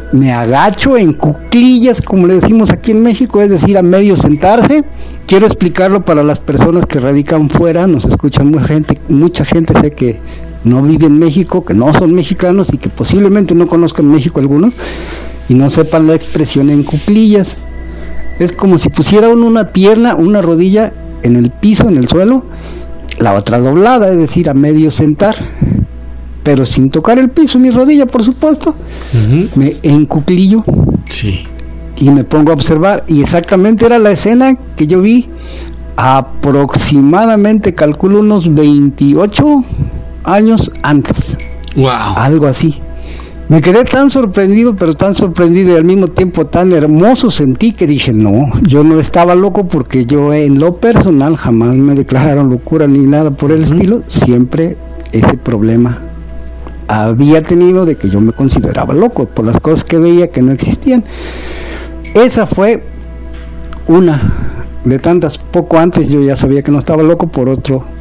me agacho en cuclillas, como le decimos aquí en México, es decir, a medio sentarse. Quiero explicarlo para las personas que radican fuera, nos escuchan mucha gente sé que no vive en México, que no son mexicanos y que posiblemente no conozcan México algunos y no sepan la expresión en cuclillas. Es como si pusiera uno una pierna, una rodilla en el piso, en el suelo, la otra doblada, es decir, a medio sentar, pero sin tocar el piso, mi rodilla, por supuesto. Me encuclillo. Sí. Y me pongo a observar, y exactamente era la escena que yo vi aproximadamente, calculo, unos 28 años antes. Wow. Algo así. Me quedé tan sorprendido, pero tan sorprendido y al mismo tiempo tan hermoso sentí que dije, no, yo no estaba loco, porque yo en lo personal jamás me declararon locura ni nada por el estilo. Siempre ese problema había tenido de que yo me consideraba loco por las cosas que veía que no existían. Esa fue una de tantas. Poco antes yo ya sabía que no estaba loco por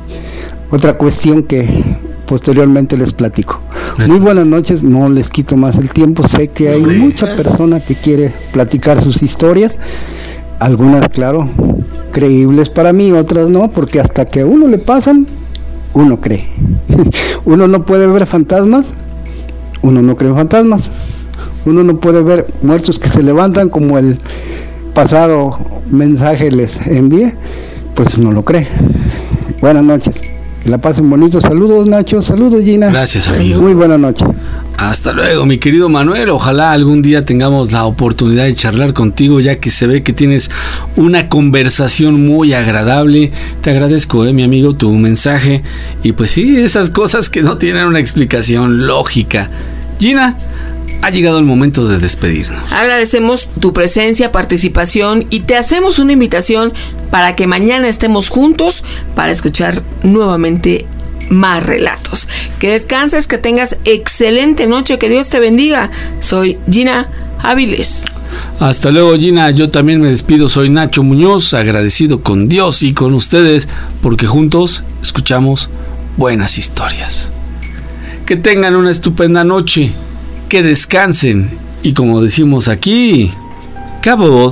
otra cuestión que posteriormente les platico. Muy buenas noches, no les quito más el tiempo. Sé que hay mucha persona que quiere platicar sus historias, algunas, claro, creíbles para mí, otras no, porque hasta que a uno le pasan, uno cree. Uno no puede ver fantasmas, uno no cree en fantasmas. Uno no puede ver muertos que se levantan, como el pasado mensaje les envié, pues no lo cree. Buenas noches, que la pasen bonito. Saludos, Nacho, saludos, Gina. Gracias, amigo. Muy buena noche. Hasta luego, mi querido Manuel. Ojalá algún día tengamos la oportunidad de charlar contigo, ya que se ve que tienes una conversación muy agradable. Te agradezco, mi amigo, tu mensaje. Y pues sí, esas cosas que no tienen una explicación lógica. Gina, ha llegado el momento de despedirnos. Agradecemos tu presencia, participación y te hacemos una invitación para que mañana estemos juntos para escuchar nuevamente más relatos. Que descanses, que tengas excelente noche, que Dios te bendiga. Soy Gina Áviles. Hasta luego, Gina. Yo también me despido. Soy Nacho Muñoz, agradecido con Dios y con ustedes porque juntos escuchamos buenas historias. Que tengan una estupenda noche. Que descansen y, como decimos aquí, cabot.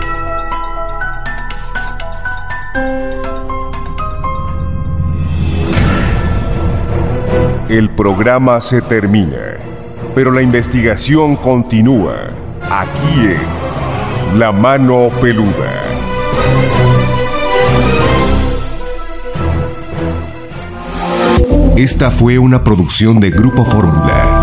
El programa se termina, pero la investigación continúa aquí en La Mano Peluda. Esta fue una producción de Grupo Fórmula.